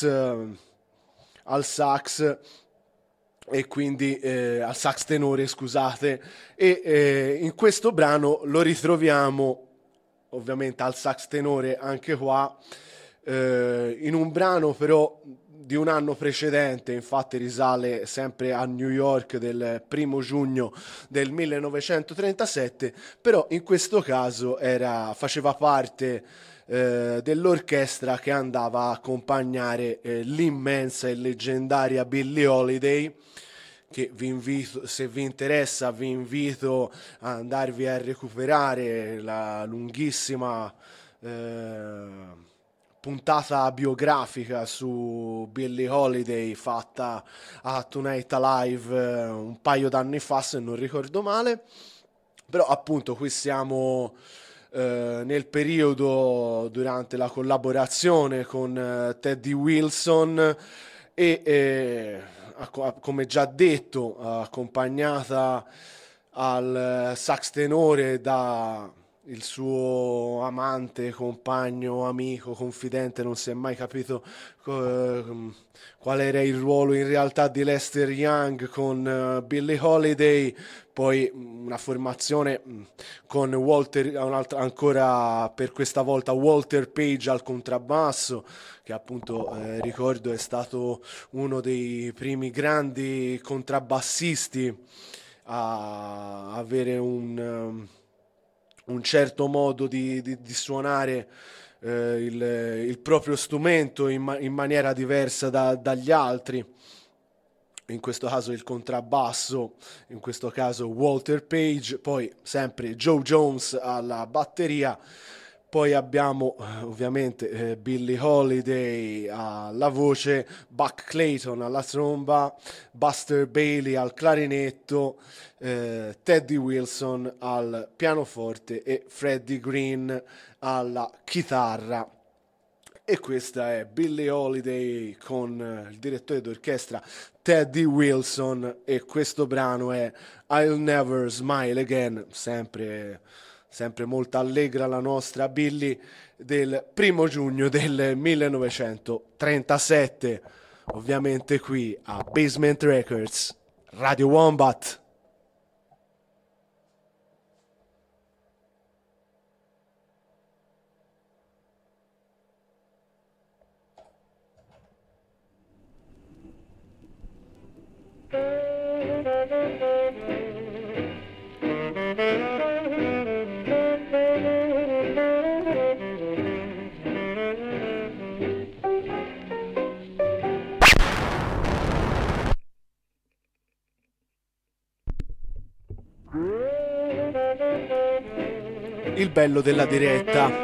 al sax e quindi eh, al sax tenore, scusate, e eh, in questo brano lo ritroviamo ovviamente al sax tenore anche qua, eh, in un brano però di un anno precedente. Infatti risale sempre a New York del primo giugno del millenovecentotrentasette, però in questo caso era, faceva parte eh, dell'orchestra che andava a accompagnare eh, l'immensa e leggendaria Billie Holiday, che vi invito, se vi interessa, vi invito a andarvi a recuperare la lunghissima eh, puntata biografica su Billie Holiday fatta a Tonight Alive eh, un paio d'anni fa, se non ricordo male. Però appunto qui siamo eh, nel periodo durante la collaborazione con eh, Teddy Wilson e eh, come già detto, accompagnata al sax tenore da il suo amante, compagno, amico, confidente. Non si è mai capito uh, qual era il ruolo in realtà di Lester Young con uh, Billie Holiday. Poi una formazione con Walter, ancora per questa volta Walter Page al contrabbasso, che appunto eh, ricordo è stato uno dei primi grandi contrabbassisti a avere un, um, un certo modo di, di, di suonare eh, il, il proprio strumento in, ma- in maniera diversa da, dagli altri. In questo caso il contrabbasso, in questo caso Walter Page, poi sempre Joe Jones alla batteria. Poi abbiamo ovviamente eh, Billie Holiday alla voce, Buck Clayton alla tromba, Buster Bailey al clarinetto, eh, Teddy Wilson al pianoforte e Freddie Green alla chitarra. E questa è Billie Holiday con eh, il direttore d'orchestra Teddy Wilson, e questo brano è I'll Never Smile Again, sempre, sempre molto allegra la nostra Billie, del primo giugno del millenovecentotrentasette, ovviamente qui a Basement Records, Radio Wombat. Il bello della diretta.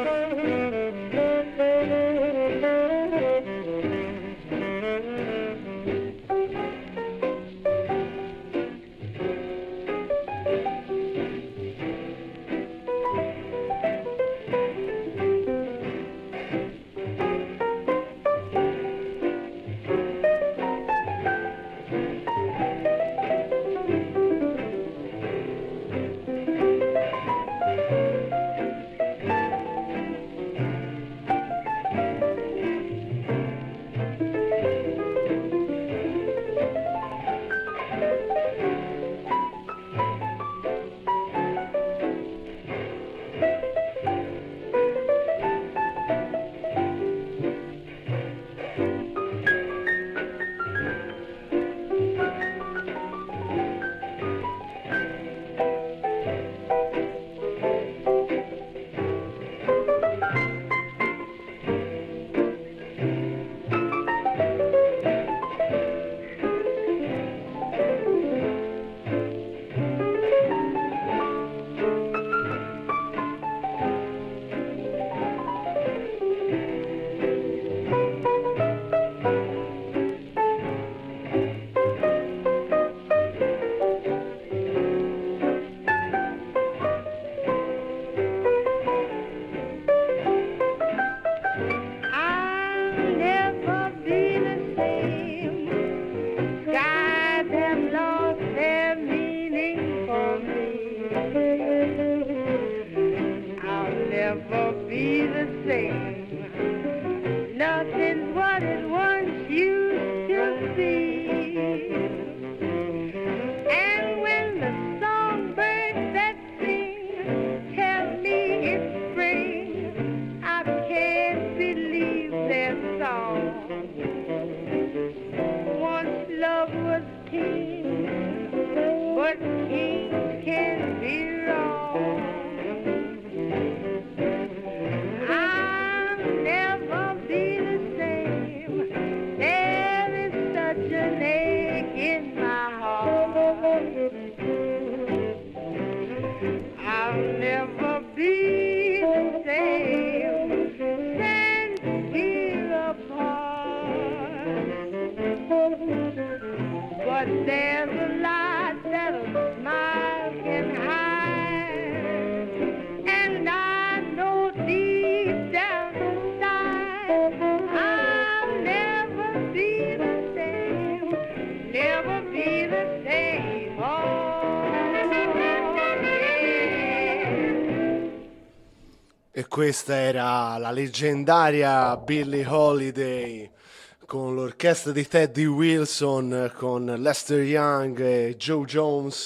E questa era la leggendaria Billie Holiday con l'orchestra di Teddy Wilson, con Lester Young e Joe Jones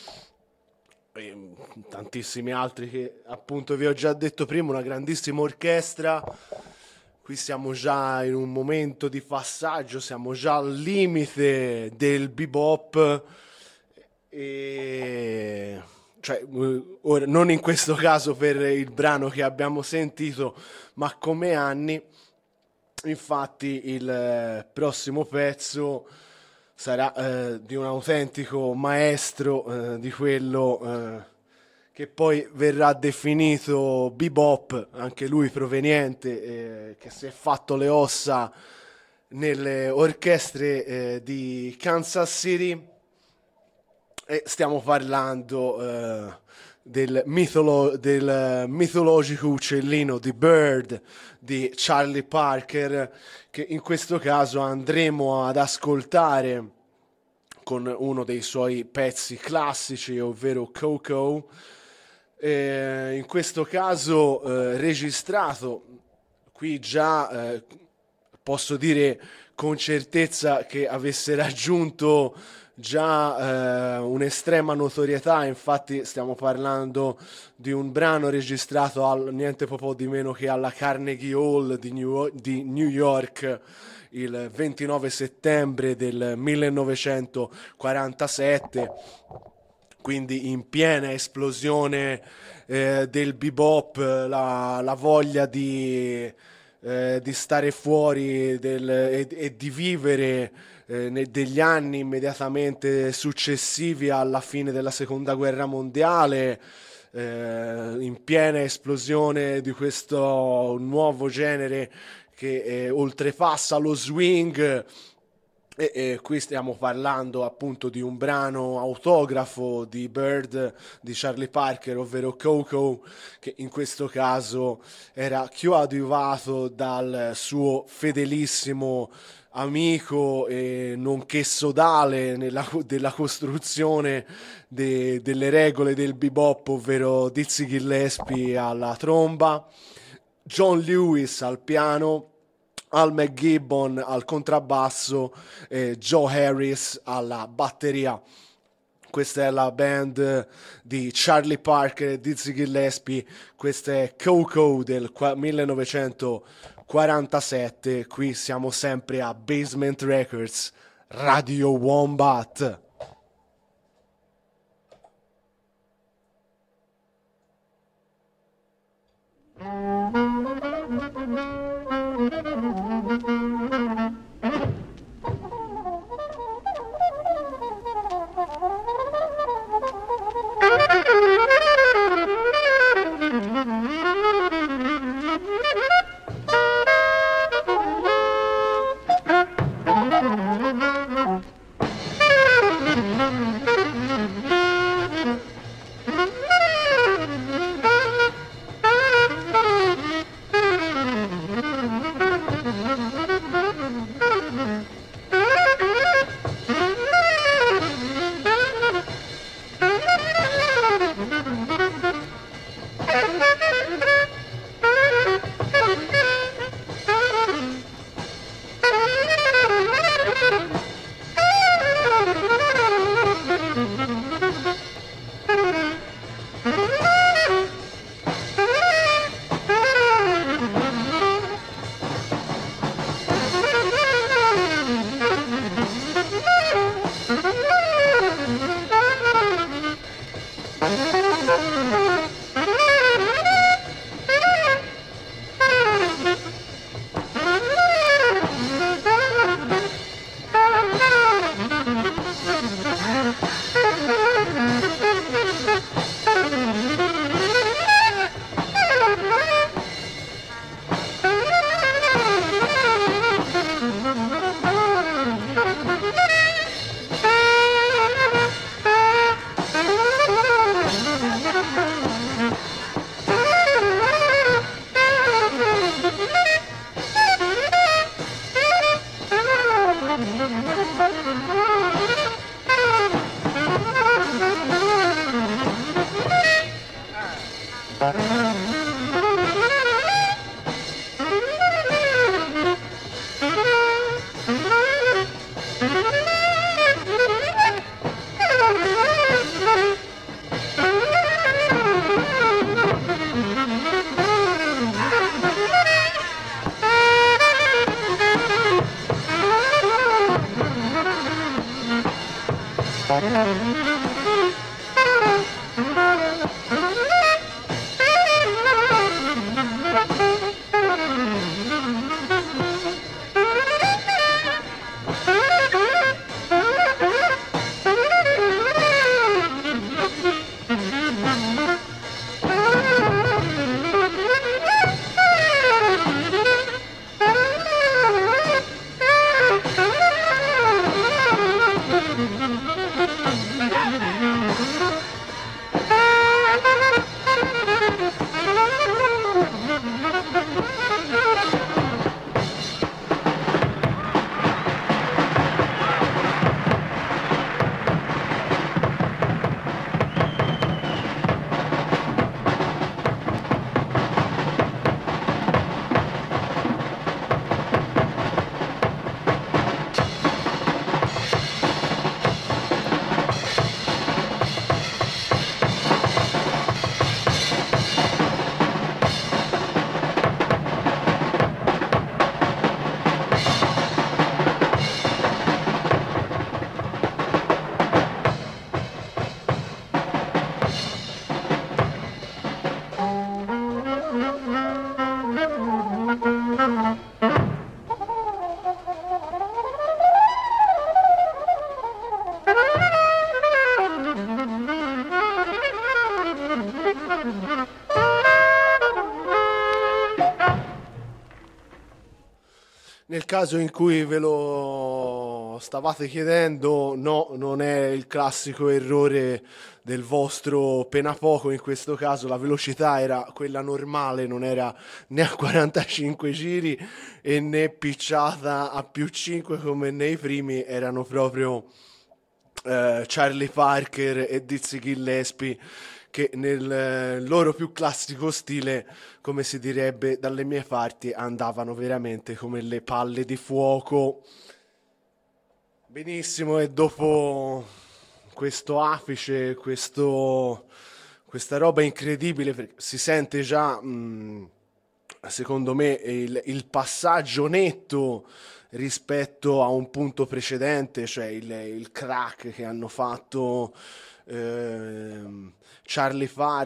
e tantissimi altri che appunto vi ho già detto prima, una grandissima orchestra. Qui siamo già in un momento di passaggio, siamo già al limite del bebop e... cioè, ora, non in questo caso per il brano che abbiamo sentito, ma come anni. Infatti il eh, prossimo pezzo sarà eh, di un autentico maestro eh, di quello eh, che poi verrà definito bebop, anche lui proveniente, eh, che si è fatto le ossa nelle orchestre eh, di Kansas City. E stiamo parlando eh, del, mitolo- del mitologico uccellino di Bird di Charlie Parker, che in questo caso andremo ad ascoltare con uno dei suoi pezzi classici, ovvero Coco. Eh, in questo caso eh, registrato qui già eh, posso dire con certezza che avesse raggiunto già eh, un'estrema notorietà. Infatti stiamo parlando di un brano registrato al, niente po' di meno che alla Carnegie Hall di New, di New York il ventinove settembre del millenovecentoquarantasette, quindi in piena esplosione eh, del bebop, la, la voglia di, eh, di stare fuori del, e, e di vivere eh, ne, degli anni immediatamente successivi alla fine della seconda guerra mondiale, eh, in piena esplosione di questo nuovo genere che eh, oltrepassa lo swing. E, e qui stiamo parlando appunto di un brano autografo di Bird di Charlie Parker, ovvero Coco, che in questo caso era coadiuvato dal suo fedelissimo amico e nonché sodale nella, della costruzione de, delle regole del bebop, ovvero Dizzy Gillespie alla tromba, John Lewis al piano, Al McGibbon al contrabbasso e Joe Harris alla batteria. Questa è la band di Charlie Parker e Dizzy Gillespie. Questa è Coco del millenovecentoquarantasette. Qui siamo sempre a Basement Records, Radio Wombat. Thank you. caso in cui ve lo stavate chiedendo, no, non è il classico errore del vostro pena poco. In questo caso la velocità era quella normale, non era né a quarantacinque giri e né picciata a più cinque come nei primi, erano proprio eh, Charlie Parker e Dizzy Gillespie che nel eh, loro più classico stile, come si direbbe dalle mie parti, andavano veramente come le palle di fuoco. Benissimo, e dopo questo apice, questo, questa roba incredibile, perché si sente già, mh, secondo me, il, il passaggio netto rispetto a un punto precedente, cioè il, il crack che hanno fatto ehm, Charlie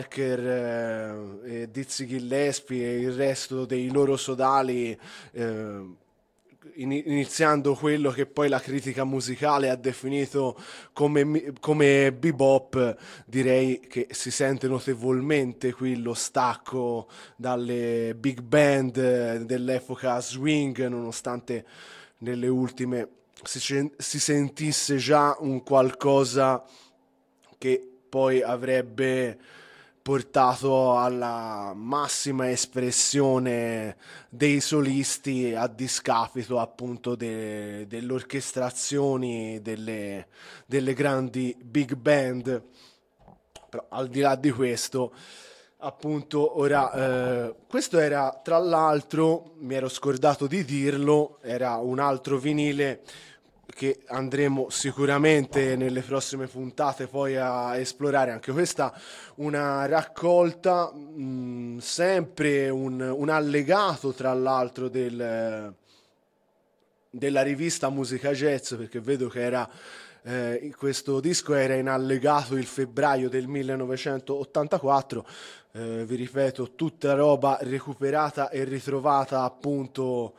Parker eh, e Dizzy Gillespie e il resto dei loro sodali, eh, iniziando quello che poi la critica musicale ha definito come, come bebop. Direi che si sente notevolmente qui lo stacco dalle big band dell'epoca swing, nonostante nelle ultime si, si sentisse già un qualcosa che poi avrebbe portato alla massima espressione dei solisti a discapito appunto de, delle orchestrazioni delle, delle grandi big band. Però al di là di questo, appunto, ora eh, questo era, tra l'altro, mi ero scordato di dirlo, era un altro vinile che andremo sicuramente nelle prossime puntate poi a esplorare. Anche questa una raccolta, mh, sempre un, un allegato tra l'altro del, della rivista Musica Jazz, perché vedo che era eh, questo disco era in allegato il febbraio del millenovecentottantaquattro. Eh, vi ripeto, tutta roba recuperata e ritrovata appunto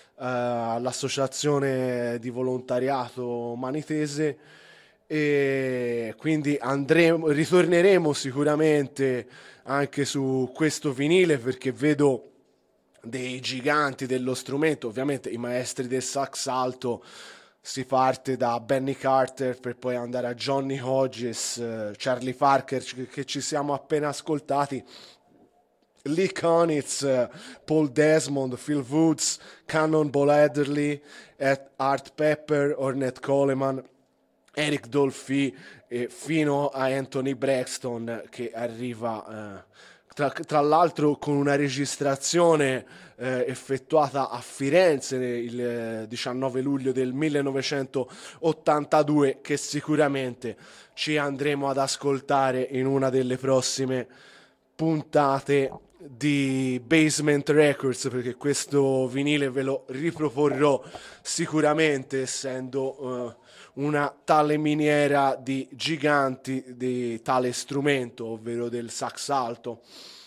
all'associazione di volontariato manitese, e quindi andremo, ritorneremo sicuramente anche su questo vinile, perché vedo dei giganti dello strumento, ovviamente i maestri del sax alto. Si parte da Benny Carter per poi andare a Johnny Hodges, Charlie Parker che ci siamo appena ascoltati, Lee Konitz, Paul Desmond, Phil Woods, Cannonball Adderley, Art Pepper, Ornette Coleman, Eric Dolphy, e fino a Anthony Braxton che arriva eh, tra, tra l'altro con una registrazione eh, effettuata a Firenze il eh, diciannove luglio del millenovecentottantadue, che sicuramente ci andremo ad ascoltare in una delle prossime puntate di Basement Records, perché questo vinile ve lo riproporrò sicuramente, essendo uh, una tale miniera di giganti di tale strumento, ovvero del sax alto.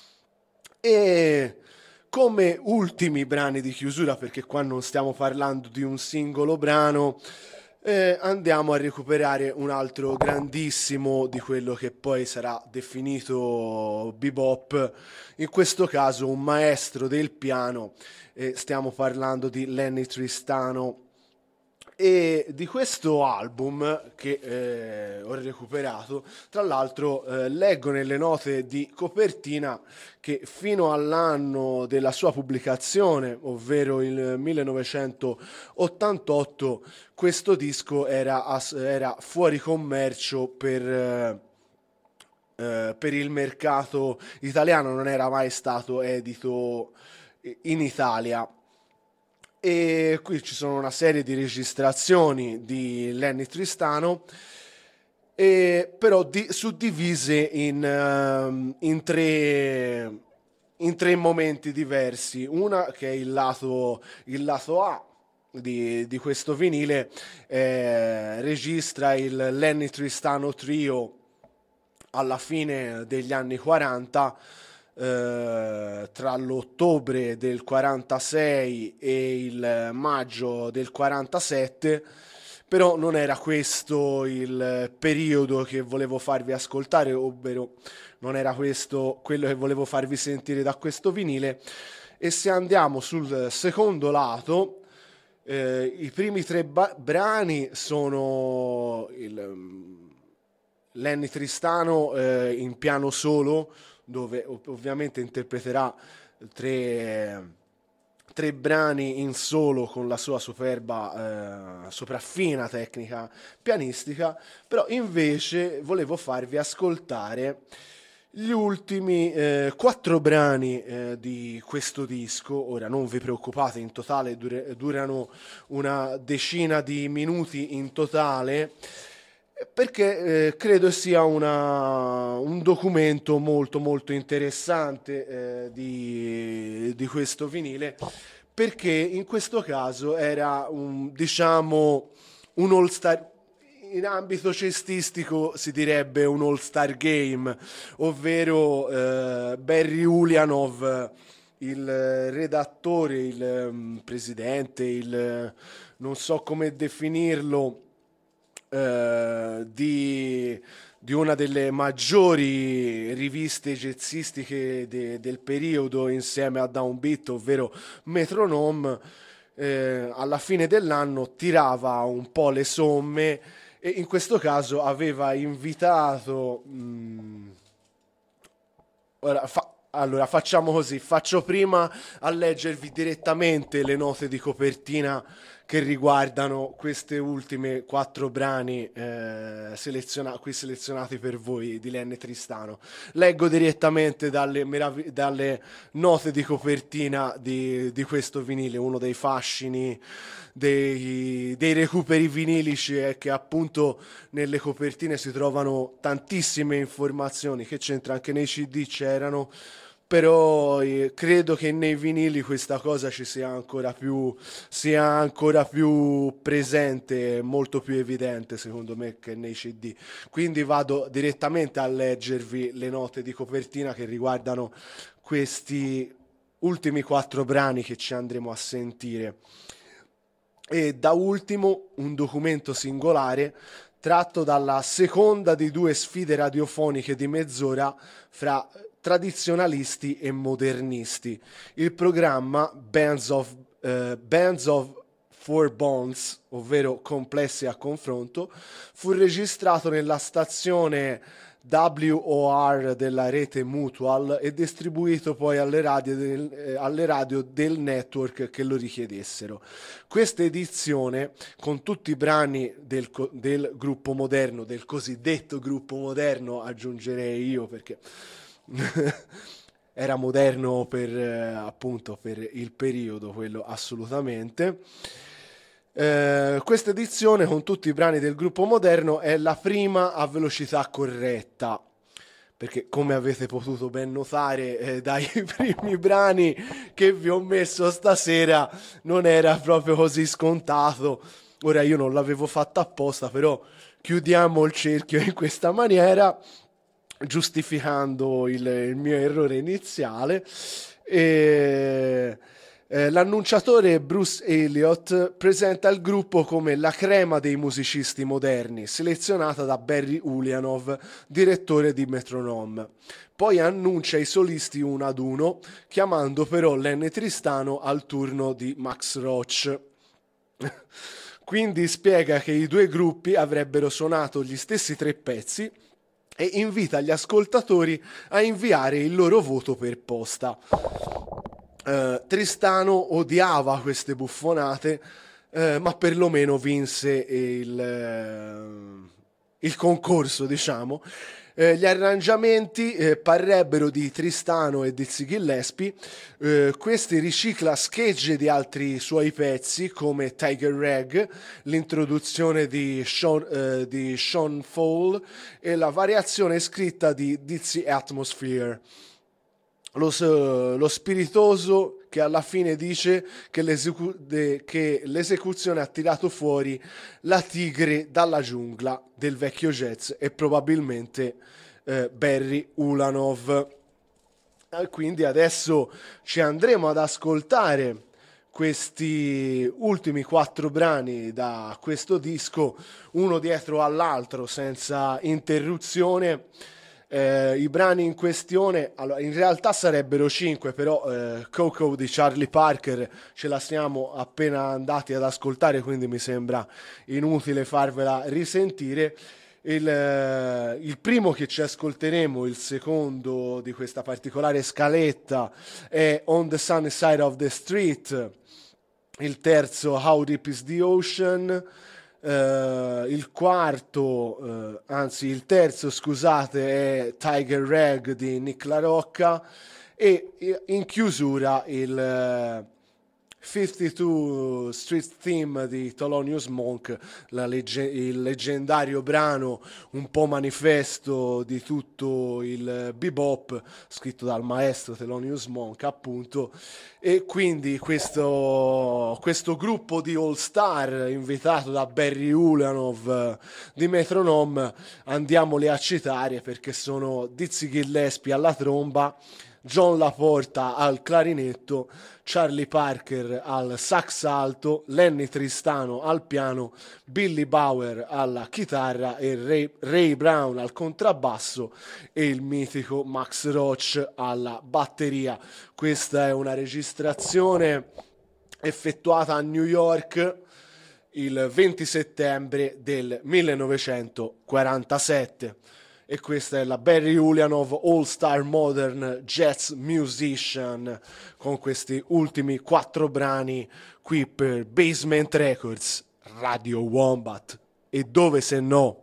E come ultimi brani di chiusura, perché qua non stiamo parlando di un singolo brano, Eh, andiamo a recuperare un altro grandissimo di quello che poi sarà definito bebop, in questo caso un maestro del piano, eh, stiamo parlando di Lenny Tristano. E di questo album che eh, ho recuperato, tra l'altro eh, leggo nelle note di copertina che fino all'anno della sua pubblicazione, ovvero il millenovecentottantotto, questo disco era, era fuori commercio per, eh, per il mercato italiano, non era mai stato edito in Italia. E qui ci sono una serie di registrazioni di Lenny Tristano, e però di, suddivise in, uh, in, tre, in tre momenti diversi. Una che è il lato, il lato A di, di questo vinile, eh, registra il Lenny Tristano Trio alla fine degli anni quaranta, Uh, tra l'ottobre del quarantasei e il maggio del quarantasette, però non era questo il periodo che volevo farvi ascoltare, ovvero non era questo quello che volevo farvi sentire da questo vinile. E se andiamo sul secondo lato, Eh, I primi tre ba- brani sono il, um, Lenny Tristano eh, in piano solo, dove ov- ovviamente interpreterà tre, tre brani in solo con la sua superba, eh, sopraffina tecnica pianistica, però invece volevo farvi ascoltare gli ultimi eh, quattro brani eh, di questo disco. Ora non vi preoccupate, in totale dure- durano una decina di minuti in totale, perché eh, credo sia una, un documento molto molto interessante eh, di, di questo vinile, perché in questo caso era un, diciamo, un all-star. In ambito cestistico si direbbe un all-star game, ovvero eh, Barry Ulianov, il redattore, il um, presidente, il non so come definirlo, eh, di, di una delle maggiori riviste jazzistiche de- del periodo, insieme a Downbeat, ovvero Metronome. Eh, alla fine dell'anno tirava un po' le somme, e in questo caso aveva invitato mh, ora fa- allora facciamo così, faccio prima a leggervi direttamente le note di copertina che riguardano queste ultime quattro brani eh, seleziona- qui selezionati per voi di Lenny Tristano. Leggo direttamente dalle, merav- dalle note di copertina di, di questo vinile. Uno dei fascini dei, dei recuperi vinilici è che appunto nelle copertine si trovano tantissime informazioni, che c'entra, anche nei C D c'erano, però eh, credo che nei vinili questa cosa ci sia ancora più, sia ancora più presente, molto più evidente secondo me che nei C D. Quindi vado direttamente a leggervi le note di copertina che riguardano questi ultimi quattro brani che ci andremo a sentire. E da ultimo un documento singolare tratto dalla seconda di due sfide radiofoniche di mezz'ora fra tradizionalisti e modernisti. Il programma Bands of, eh, Bands of Four Bonds, ovvero complessi a confronto, fu registrato nella stazione W O R della rete Mutual e distribuito poi alle radio del, eh, alle radio del network che lo richiedessero. Questa edizione, con tutti i brani del, del gruppo moderno, del cosiddetto gruppo moderno, aggiungerei io, perché era moderno per eh, appunto per il periodo, quello assolutamente. Eh, questa edizione con tutti i brani del gruppo moderno è la prima a velocità corretta, perché come avete potuto ben notare eh, dai primi brani che vi ho messo stasera non era proprio così scontato. Ora io non l'avevo fatta apposta, però chiudiamo il cerchio in questa maniera, giustificando il, il mio errore iniziale. E Eh, l'annunciatore Bruce Elliott presenta il gruppo come la crema dei musicisti moderni, selezionata da Barry Ulianov, direttore di Metronome. Poi annuncia i solisti uno ad uno, chiamando però Lenny Tristano al turno di Max Roach. Quindi spiega che i due gruppi avrebbero suonato gli stessi tre pezzi e invita gli ascoltatori a inviare il loro voto per posta. Uh, Tristano odiava queste buffonate, uh, ma perlomeno vinse il, uh, il concorso, diciamo. Uh, gli arrangiamenti uh, parrebbero di Tristano e di Dizzy Gillespie. Uh, questi ricicla schegge di altri suoi pezzi come Tiger Rag, l'introduzione di Sean, uh, di Sean Fall e la variazione scritta di Dizzy Atmosphere. Lo, lo spiritoso che alla fine dice che, l'esecu- de, che l'esecuzione ha tirato fuori la tigre dalla giungla del vecchio jazz e probabilmente eh, Barry Ulianov. E quindi adesso ci andremo ad ascoltare questi ultimi quattro brani da questo disco, uno dietro all'altro senza interruzione. Eh, I brani in questione, allora, in realtà sarebbero cinque, però eh, Coco di Charlie Parker ce la siamo appena andati ad ascoltare, quindi mi sembra inutile farvela risentire. Il, eh, il primo che ci ascolteremo, il secondo di questa particolare scaletta, è On the Sunny Side of the Street, il terzo How Deep is the Ocean, Uh, il quarto, uh, anzi il terzo, scusate, è Tiger Rag di Nick La Rocca, e in chiusura il uh, cinquantadue Street Theme di Thelonious Monk, la legge- il leggendario brano un po' manifesto di tutto il bebop, scritto dal maestro Thelonious Monk, appunto. E quindi questo, questo gruppo di all star invitato da Barry Ulanov di Metronome, andiamoli a citare perché sono Dizzy Gillespie alla tromba, John Laporta al clarinetto, Charlie Parker al sax alto, Lenny Tristano al piano, Billy Bauer alla chitarra e Ray, Ray Brown al contrabbasso e il mitico Max Roach alla batteria. Questa è una registrazione effettuata a New York il venti settembre del millenovecentoquarantasette. E questa è la Barry Ulanov All Star Modern Jazz Musician, con questi ultimi quattro brani qui per Basement Records, Radio Wombat. E dove se no?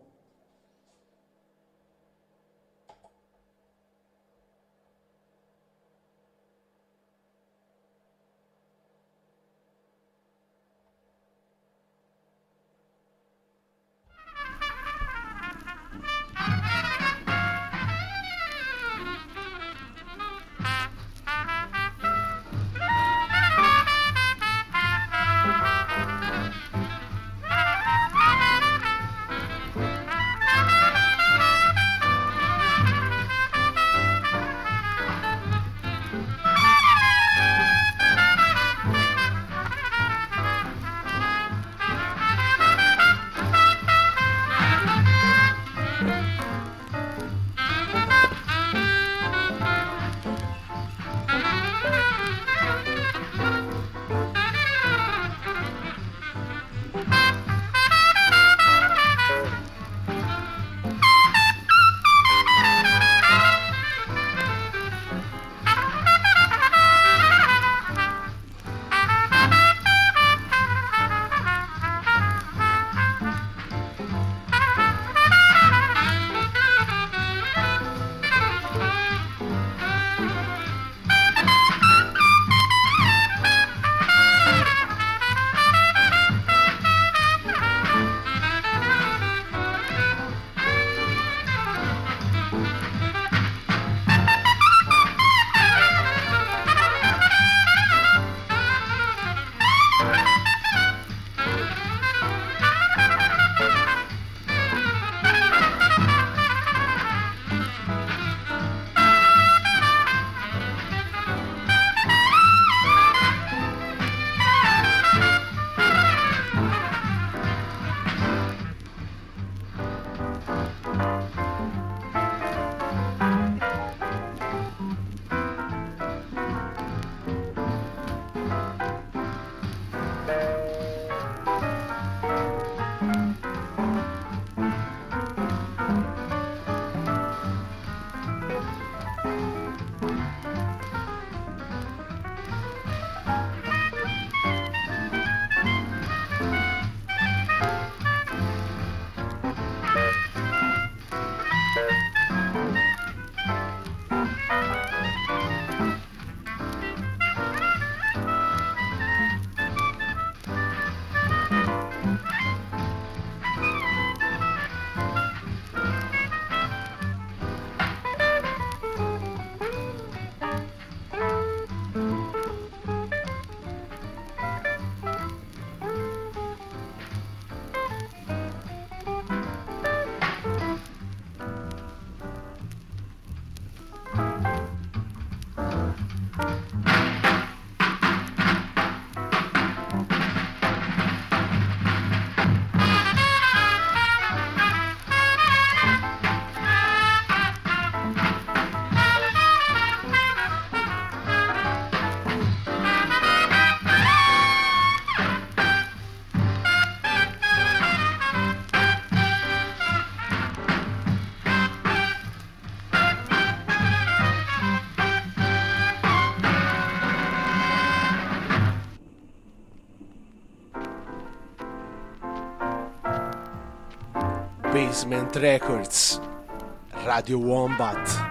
Basement Records, Radio Wombat.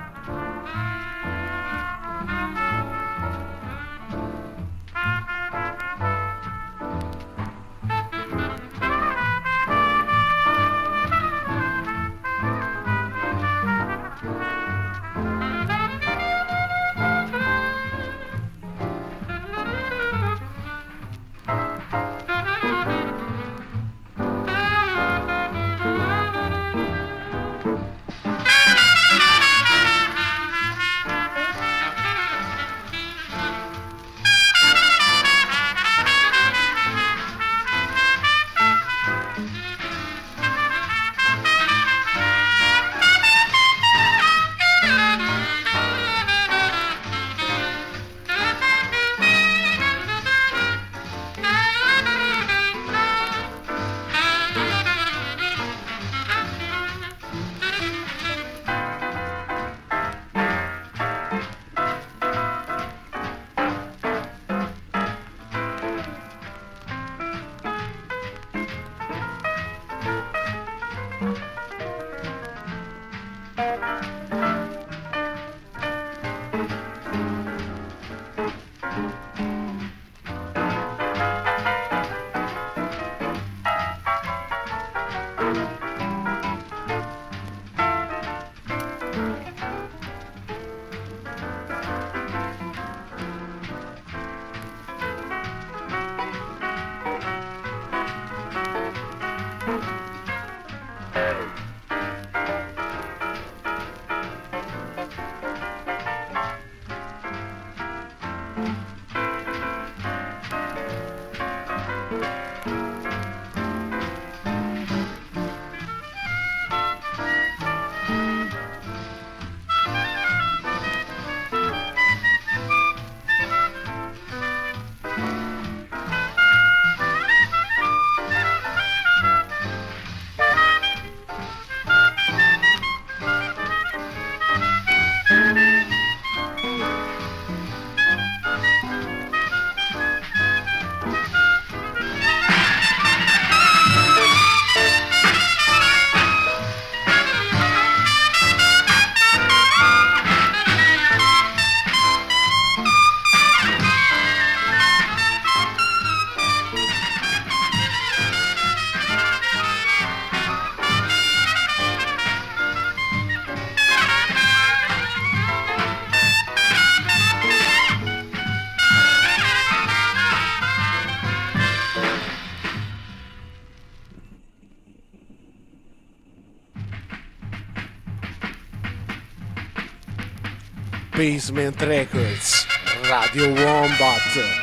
Basement Records, Radio Wombat.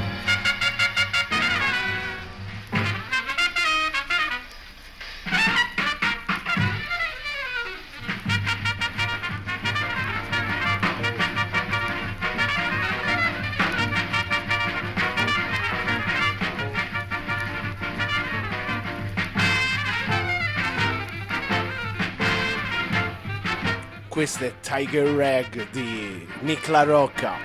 Questo è Tiger Rag di Nick La Rocca.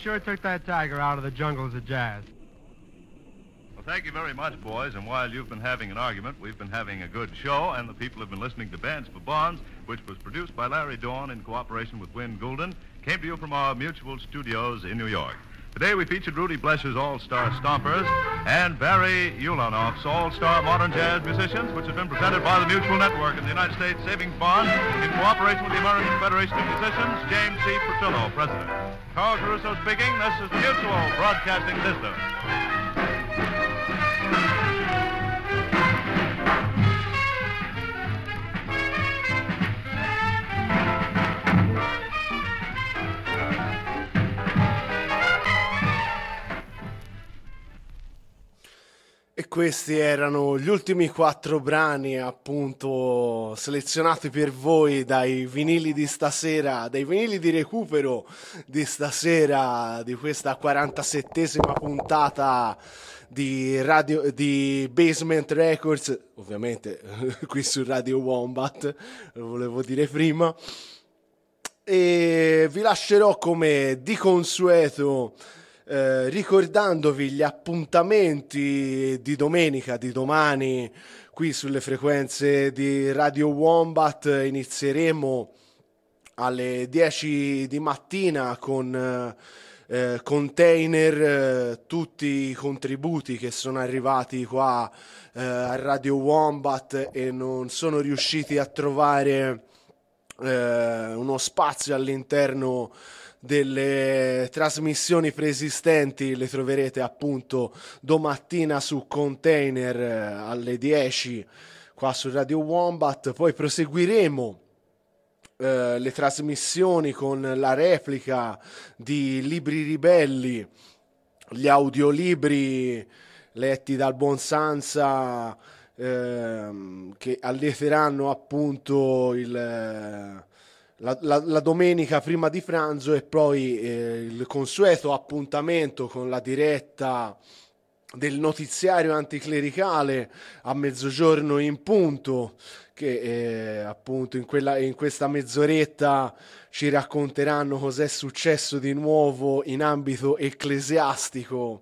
sure took that tiger out of the jungles of jazz. Well, thank you very much, boys. And while you've been having an argument, we've been having a good show, and the people have been listening to Bands for Bonds, which was produced by Larry Dawn in cooperation with Wynn Goulden, came to you from our mutual studios in New York. Today we featured Rudy Blesher's All-Star Stompers and Barry Ulanov's All-Star Modern Jazz Musicians, which has been presented by the Mutual Network and the United States Savings Bond in cooperation with the American Federation of Musicians, James C. Portillo, President. Carl Caruso speaking. This is the Mutual Broadcasting System. E questi erano gli ultimi quattro brani appunto selezionati per voi dai vinili di stasera, dai vinili di recupero di stasera, di questa quarantasettesima puntata di, radio, di Basement Records, ovviamente qui su Radio Wombat, lo volevo dire prima. E vi lascerò come di consueto Eh, ricordandovi gli appuntamenti di domenica, di domani, qui sulle frequenze di Radio Wombat. Inizieremo alle dieci di mattina con eh, container, eh, tutti i contributi che sono arrivati qua eh, a Radio Wombat e non sono riusciti a trovare eh, uno spazio all'interno delle trasmissioni preesistenti. Le troverete appunto domattina su Container alle dieci qua su Radio Wombat. Poi proseguiremo eh, le trasmissioni con la replica di Libri Ribelli, gli audiolibri letti dal buon Sansa eh, che allieteranno appunto il La, la, la domenica prima di pranzo, e poi eh, il consueto appuntamento con la diretta del notiziario anticlericale a mezzogiorno in punto, che eh, appunto in, quella, in questa mezz'oretta ci racconteranno cos'è successo di nuovo in ambito ecclesiastico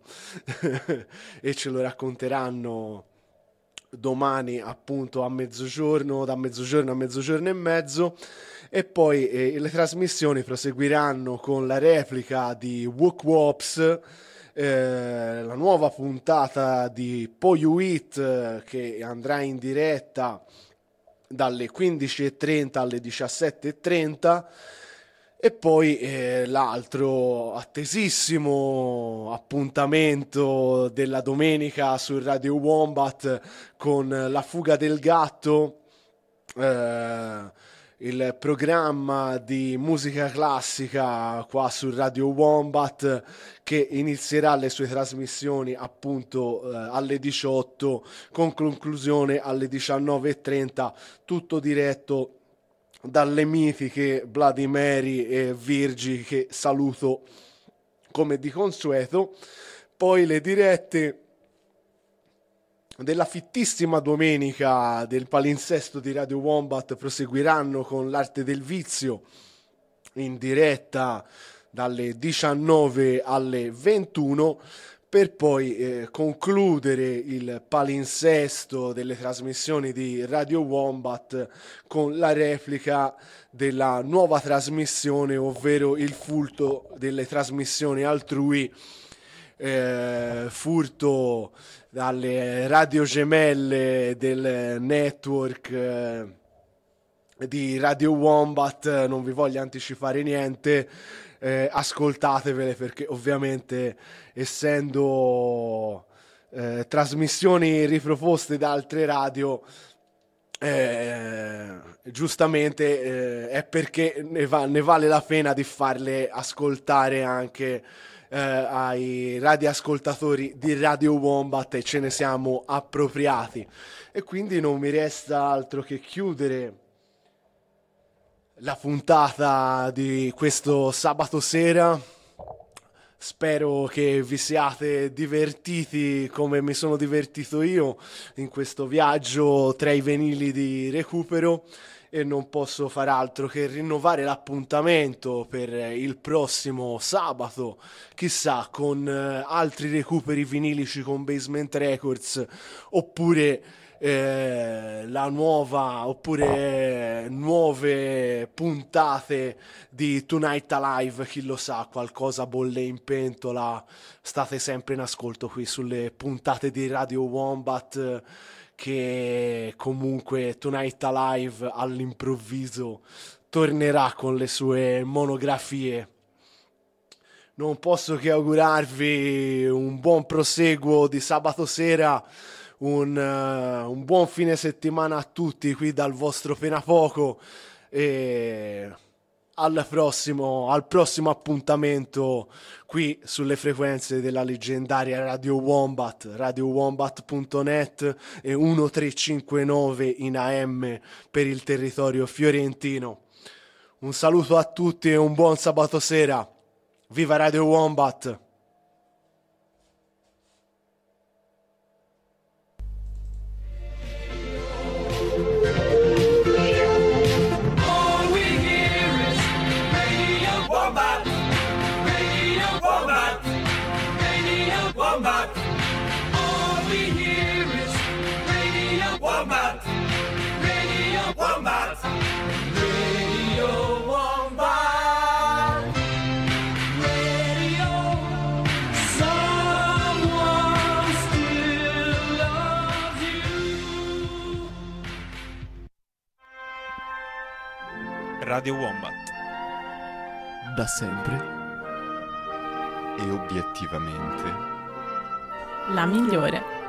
e ce lo racconteranno domani appunto a mezzogiorno, da mezzogiorno a mezzogiorno e mezzo. E poi eh, le trasmissioni proseguiranno con la replica di Wook Wops, eh, la nuova puntata di Poyuit eh, che andrà in diretta dalle quindici e trenta alle diciassette e trenta, e poi eh, l'altro attesissimo appuntamento della domenica su Radio Wombat con La fuga del gatto, eh, il programma di musica classica qua su Radio Wombat, che inizierà le sue trasmissioni appunto eh, alle diciotto con conclusione alle diciannove e trenta, tutto diretto dalle mitiche Bloody Mary e Virgi, che saluto come di consueto. Poi le dirette della fittissima domenica del palinsesto di Radio Wombat proseguiranno con l'arte del vizio in diretta dalle diciannove alle ventuno, per poi eh, concludere il palinsesto delle trasmissioni di Radio Wombat con la replica della nuova trasmissione, ovvero il furto delle trasmissioni altrui, eh, furto dalle radio gemelle del network eh, di Radio Wombat. Non vi voglio anticipare niente, eh, ascoltatevele, perché ovviamente essendo eh, trasmissioni riproposte da altre radio, eh, giustamente eh, è perché ne, va, ne vale la pena di farle ascoltare anche Eh, ai radioascoltatori di Radio Wombat, e ce ne siamo appropriati. E quindi non mi resta altro che chiudere la puntata di questo sabato sera. Spero che vi siate divertiti come mi sono divertito io in questo viaggio tra i vinili di recupero, e non posso far altro che rinnovare l'appuntamento per il prossimo sabato, chissà, con eh, altri recuperi vinilici con Basement Records, oppure eh, la nuova, oppure nuove puntate di Tonight Alive, chi lo sa, qualcosa bolle in pentola. State sempre in ascolto qui sulle puntate di Radio Wombat, che comunque Tonight Alive all'improvviso tornerà con le sue monografie. Non posso che augurarvi un buon proseguo di sabato sera, un, uh, un buon fine settimana a tutti qui dal vostro Penapoco, e al prossimo, al prossimo appuntamento qui sulle frequenze della leggendaria Radio Wombat, radio wombat punto net e uno tre cinque nove in A M per il territorio fiorentino. Un saluto a tutti e un buon sabato sera. Viva Radio Wombat! Radio Wombat. Da sempre e obiettivamente la migliore.